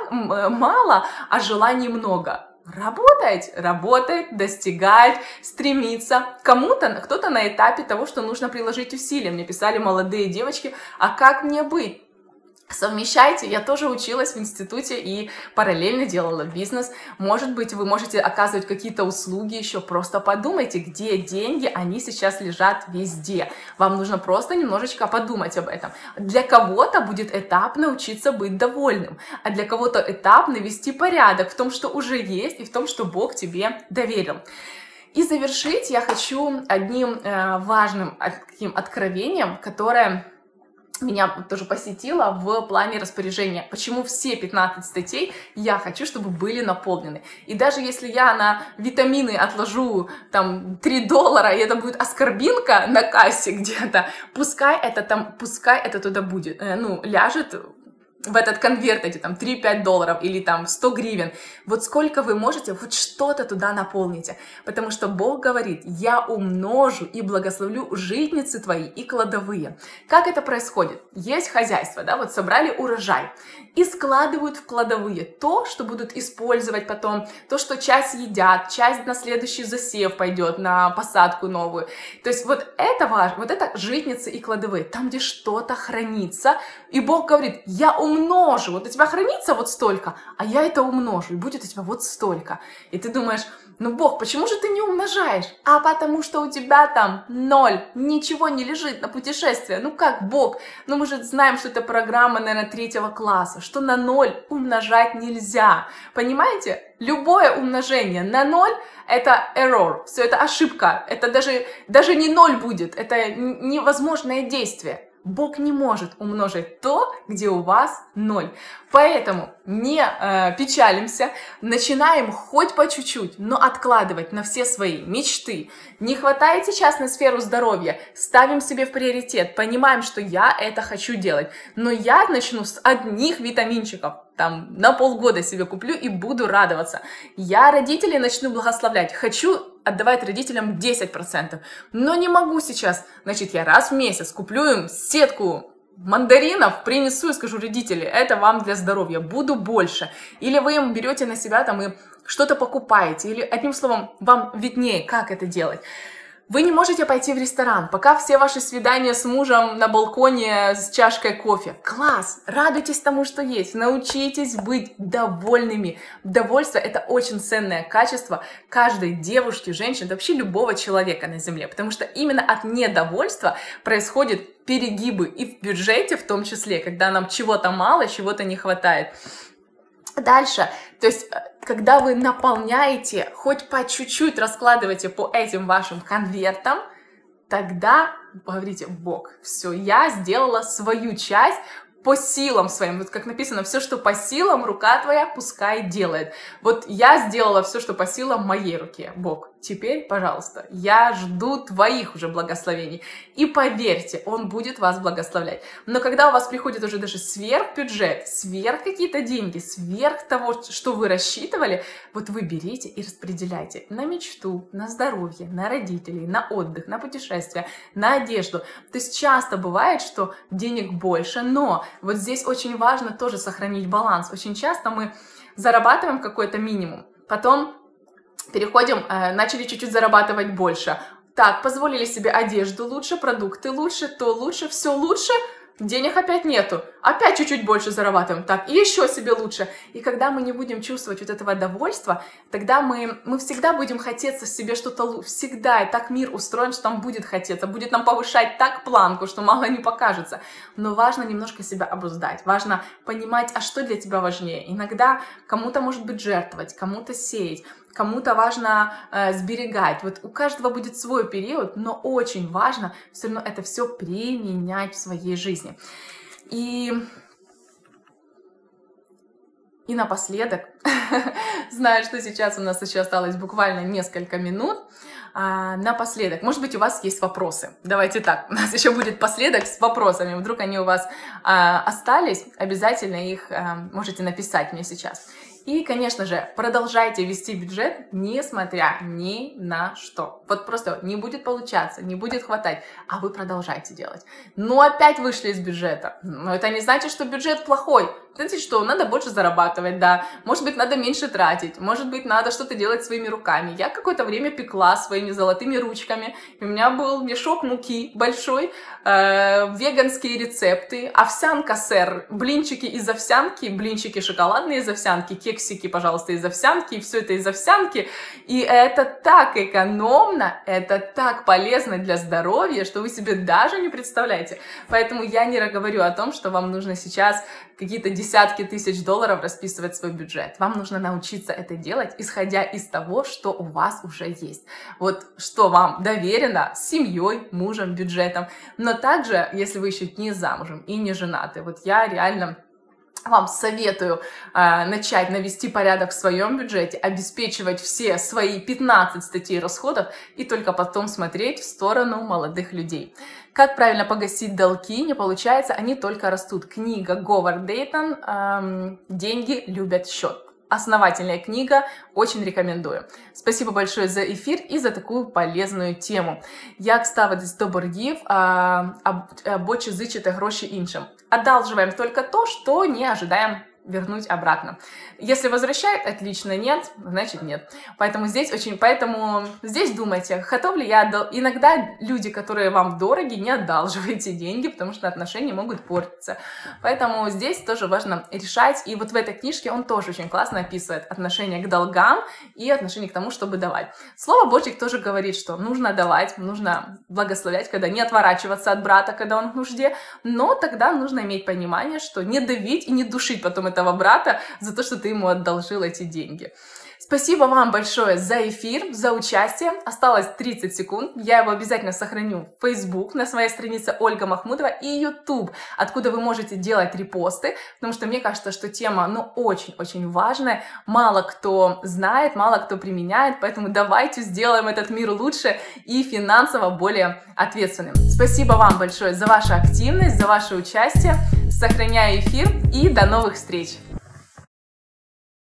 Speaker 1: мало, а желаний много? Работать, работать, достигать, стремиться. Кому-то, кто-то на этапе того, что нужно приложить усилия. Мне писали молодые девочки, а как мне быть? Совмещайте, я тоже училась в институте и параллельно делала бизнес. Может быть, вы можете оказывать какие-то услуги еще. Просто подумайте, где деньги, они сейчас лежат везде. Вам нужно просто немножечко подумать об этом. Для кого-то будет этап научиться быть довольным, а для кого-то этап навести порядок в том, что уже есть, и в том, что Бог тебе доверил. И завершить я хочу одним э, важным таким откровением, которое меня тоже посетила в плане распоряжения. Почему все пятнадцать статей я хочу, чтобы были наполнены. И даже если я на витамины отложу там три доллара, и это будет аскорбинка на кассе где-то, пускай это там, пускай это туда будет, э, ну, ляжет в этот конверт эти там три-пять долларов или там сто гривен, вот сколько вы можете, вот что-то туда наполните, потому что Бог говорит: я умножу и благословлю житницы твои и кладовые. Как это происходит? Есть хозяйство, да, вот собрали урожай и складывают в кладовые то, что будут использовать потом, то, что часть едят, часть на следующий засев пойдет, на посадку новую. То есть вот это важно, вот это житницы и кладовые, там, где что-то хранится, и Бог говорит: я умножу, вот у тебя хранится вот столько, а я это умножу, и будет у тебя вот столько. И ты думаешь: ну, Бог, почему же ты не умножаешь? А потому что у тебя там ноль, ничего не лежит на путешествие. Ну как, Бог? Ну мы же знаем, что это программа, наверное, третьего класса, что на ноль умножать нельзя. Понимаете? Любое умножение на ноль – это error, все это ошибка, это даже, даже не ноль будет, это невозможное действие. Бог не может умножить то, где у вас ноль. Поэтому не э, печалимся, начинаем хоть по чуть-чуть, но откладывать на все свои мечты. Не хватает сейчас на сферу здоровья, ставим себе в приоритет, понимаем, что я это хочу делать, но я начну с одних витаминчиков, там на полгода себе куплю и буду радоваться. Я родителей начну благословлять, хочу отдавать родителям десять процентов, но не могу сейчас, значит, я раз в месяц куплю им сетку мандаринов, принесу и скажу: родители, это вам для здоровья, буду больше. Или вы им берете на себя там и что-то покупаете, или, одним словом, вам виднее, как это делать. Вы не можете пойти в ресторан, пока все ваши свидания с мужем на балконе с чашкой кофе. Класс! Радуйтесь тому, что есть. Научитесь быть довольными. Довольство – это очень ценное качество каждой девушки, женщины, да вообще любого человека на земле. Потому что именно от недовольства происходят перегибы и в бюджете в том числе, когда нам чего-то мало, чего-то не хватает. Дальше, то есть, когда вы наполняете, хоть по чуть-чуть раскладываете по этим вашим конвертам, тогда говорите: Бог, все, я сделала свою часть по силам своим. Вот как написано: все, что по силам, рука твоя пускай делает. Вот я сделала все, что по силам моей руке. Бог, теперь, пожалуйста, я жду твоих уже благословений. И поверьте, Он будет вас благословлять. Но когда у вас приходит уже даже сверхбюджет, сверх какие-то деньги, сверх того, что вы рассчитывали, вот вы берите и распределяйте на мечту, на здоровье, на родителей, на отдых, на путешествия, на одежду. То есть часто бывает, что денег больше, но вот здесь очень важно тоже сохранить баланс. Очень часто мы зарабатываем какой-то минимум, потом переходим, э, начали чуть-чуть зарабатывать больше. Так, позволили себе одежду лучше, продукты лучше, то лучше, все лучше, денег опять нету. Опять чуть-чуть больше зарабатываем. Так, и еще себе лучше. И когда мы не будем чувствовать вот этого довольства, тогда мы, мы всегда будем хотеться себе что-то лучше. Всегда. И так мир устроен, что нам будет хотеться. Будет нам повышать так планку, что мало не покажется. Но важно немножко себя обуздать. Важно понимать, а что для тебя важнее. Иногда кому-то может быть жертвовать, кому-то сеять. Кому-то важно э, сберегать. Вот у каждого будет свой период, но очень важно все равно это все применять в своей жизни. И, и напоследок, знаю, что сейчас у нас еще осталось буквально несколько минут, а, напоследок, может быть, у вас есть вопросы. Давайте так, у нас еще будет последок с вопросами. Вдруг они у вас а, остались, обязательно их а, можете написать мне сейчас. И, конечно же, продолжайте вести бюджет, несмотря ни на что. Вот просто не будет получаться, не будет хватать, а вы продолжайте делать. Ну, опять вышли из бюджета. Но это не значит, что бюджет плохой. Знаете что, надо больше зарабатывать, да. Может быть, надо меньше тратить. Может быть, надо что-то делать своими руками. Я какое-то время пекла своими золотыми ручками. И у меня был мешок муки большой, э, веганские рецепты, овсянка, сэр, блинчики из овсянки, блинчики шоколадные из овсянки, кексики, пожалуйста, из овсянки, и все это из овсянки. И это так экономно, это так полезно для здоровья, что вы себе даже не представляете. Поэтому я не говорю о том, что вам нужно сейчас какие-то десятки тысяч долларов расписывать свой бюджет. Вам нужно научиться это делать, исходя из того, что у вас уже есть. Вот что вам доверено с семьей, мужем, бюджетом. Но также, если вы еще не замужем и не женаты, вот я реально вам советую э, начать навести порядок в своем бюджете, обеспечивать все свои пятнадцать статей расходов и только потом смотреть в сторону молодых людей. Как правильно погасить долги не получается, они только растут. Книга Говард Дейтон эм, «Деньги любят счет». Основательная книга, очень рекомендую. Спасибо большое за эфир и за такую полезную тему. Як ставитись до боргів, або чи зичити гроші іншим? Одалживаем только то, что не ожидаем вернуть обратно. Если возвращают, отлично, нет, значит нет. Поэтому здесь очень, поэтому здесь думайте, готов ли я отдал. Иногда люди, которые вам дороги, не одалживайте деньги, потому что отношения могут портиться. Поэтому здесь тоже важно решать. И вот в этой книжке он тоже очень классно описывает отношение к долгам и отношение к тому, чтобы давать. Слово Божье тоже говорит, что нужно давать, нужно благословлять, когда не отворачиваться от брата, когда он в нужде, но тогда нужно иметь понимание, что не давить и не душить потом этого брата за то, что ты ему одолжил эти деньги. Спасибо вам большое за эфир, за участие. Осталось тридцать секунд. Я его обязательно сохраню в Facebook на своей странице Ольга Махмудова и YouTube, откуда вы можете делать репосты, потому что мне кажется, что тема, ну, очень-очень важная. Мало кто знает, мало кто применяет, поэтому давайте сделаем этот мир лучше и финансово более ответственным. Спасибо вам большое за вашу активность, за ваше участие. Сохраняю эфир и до новых встреч!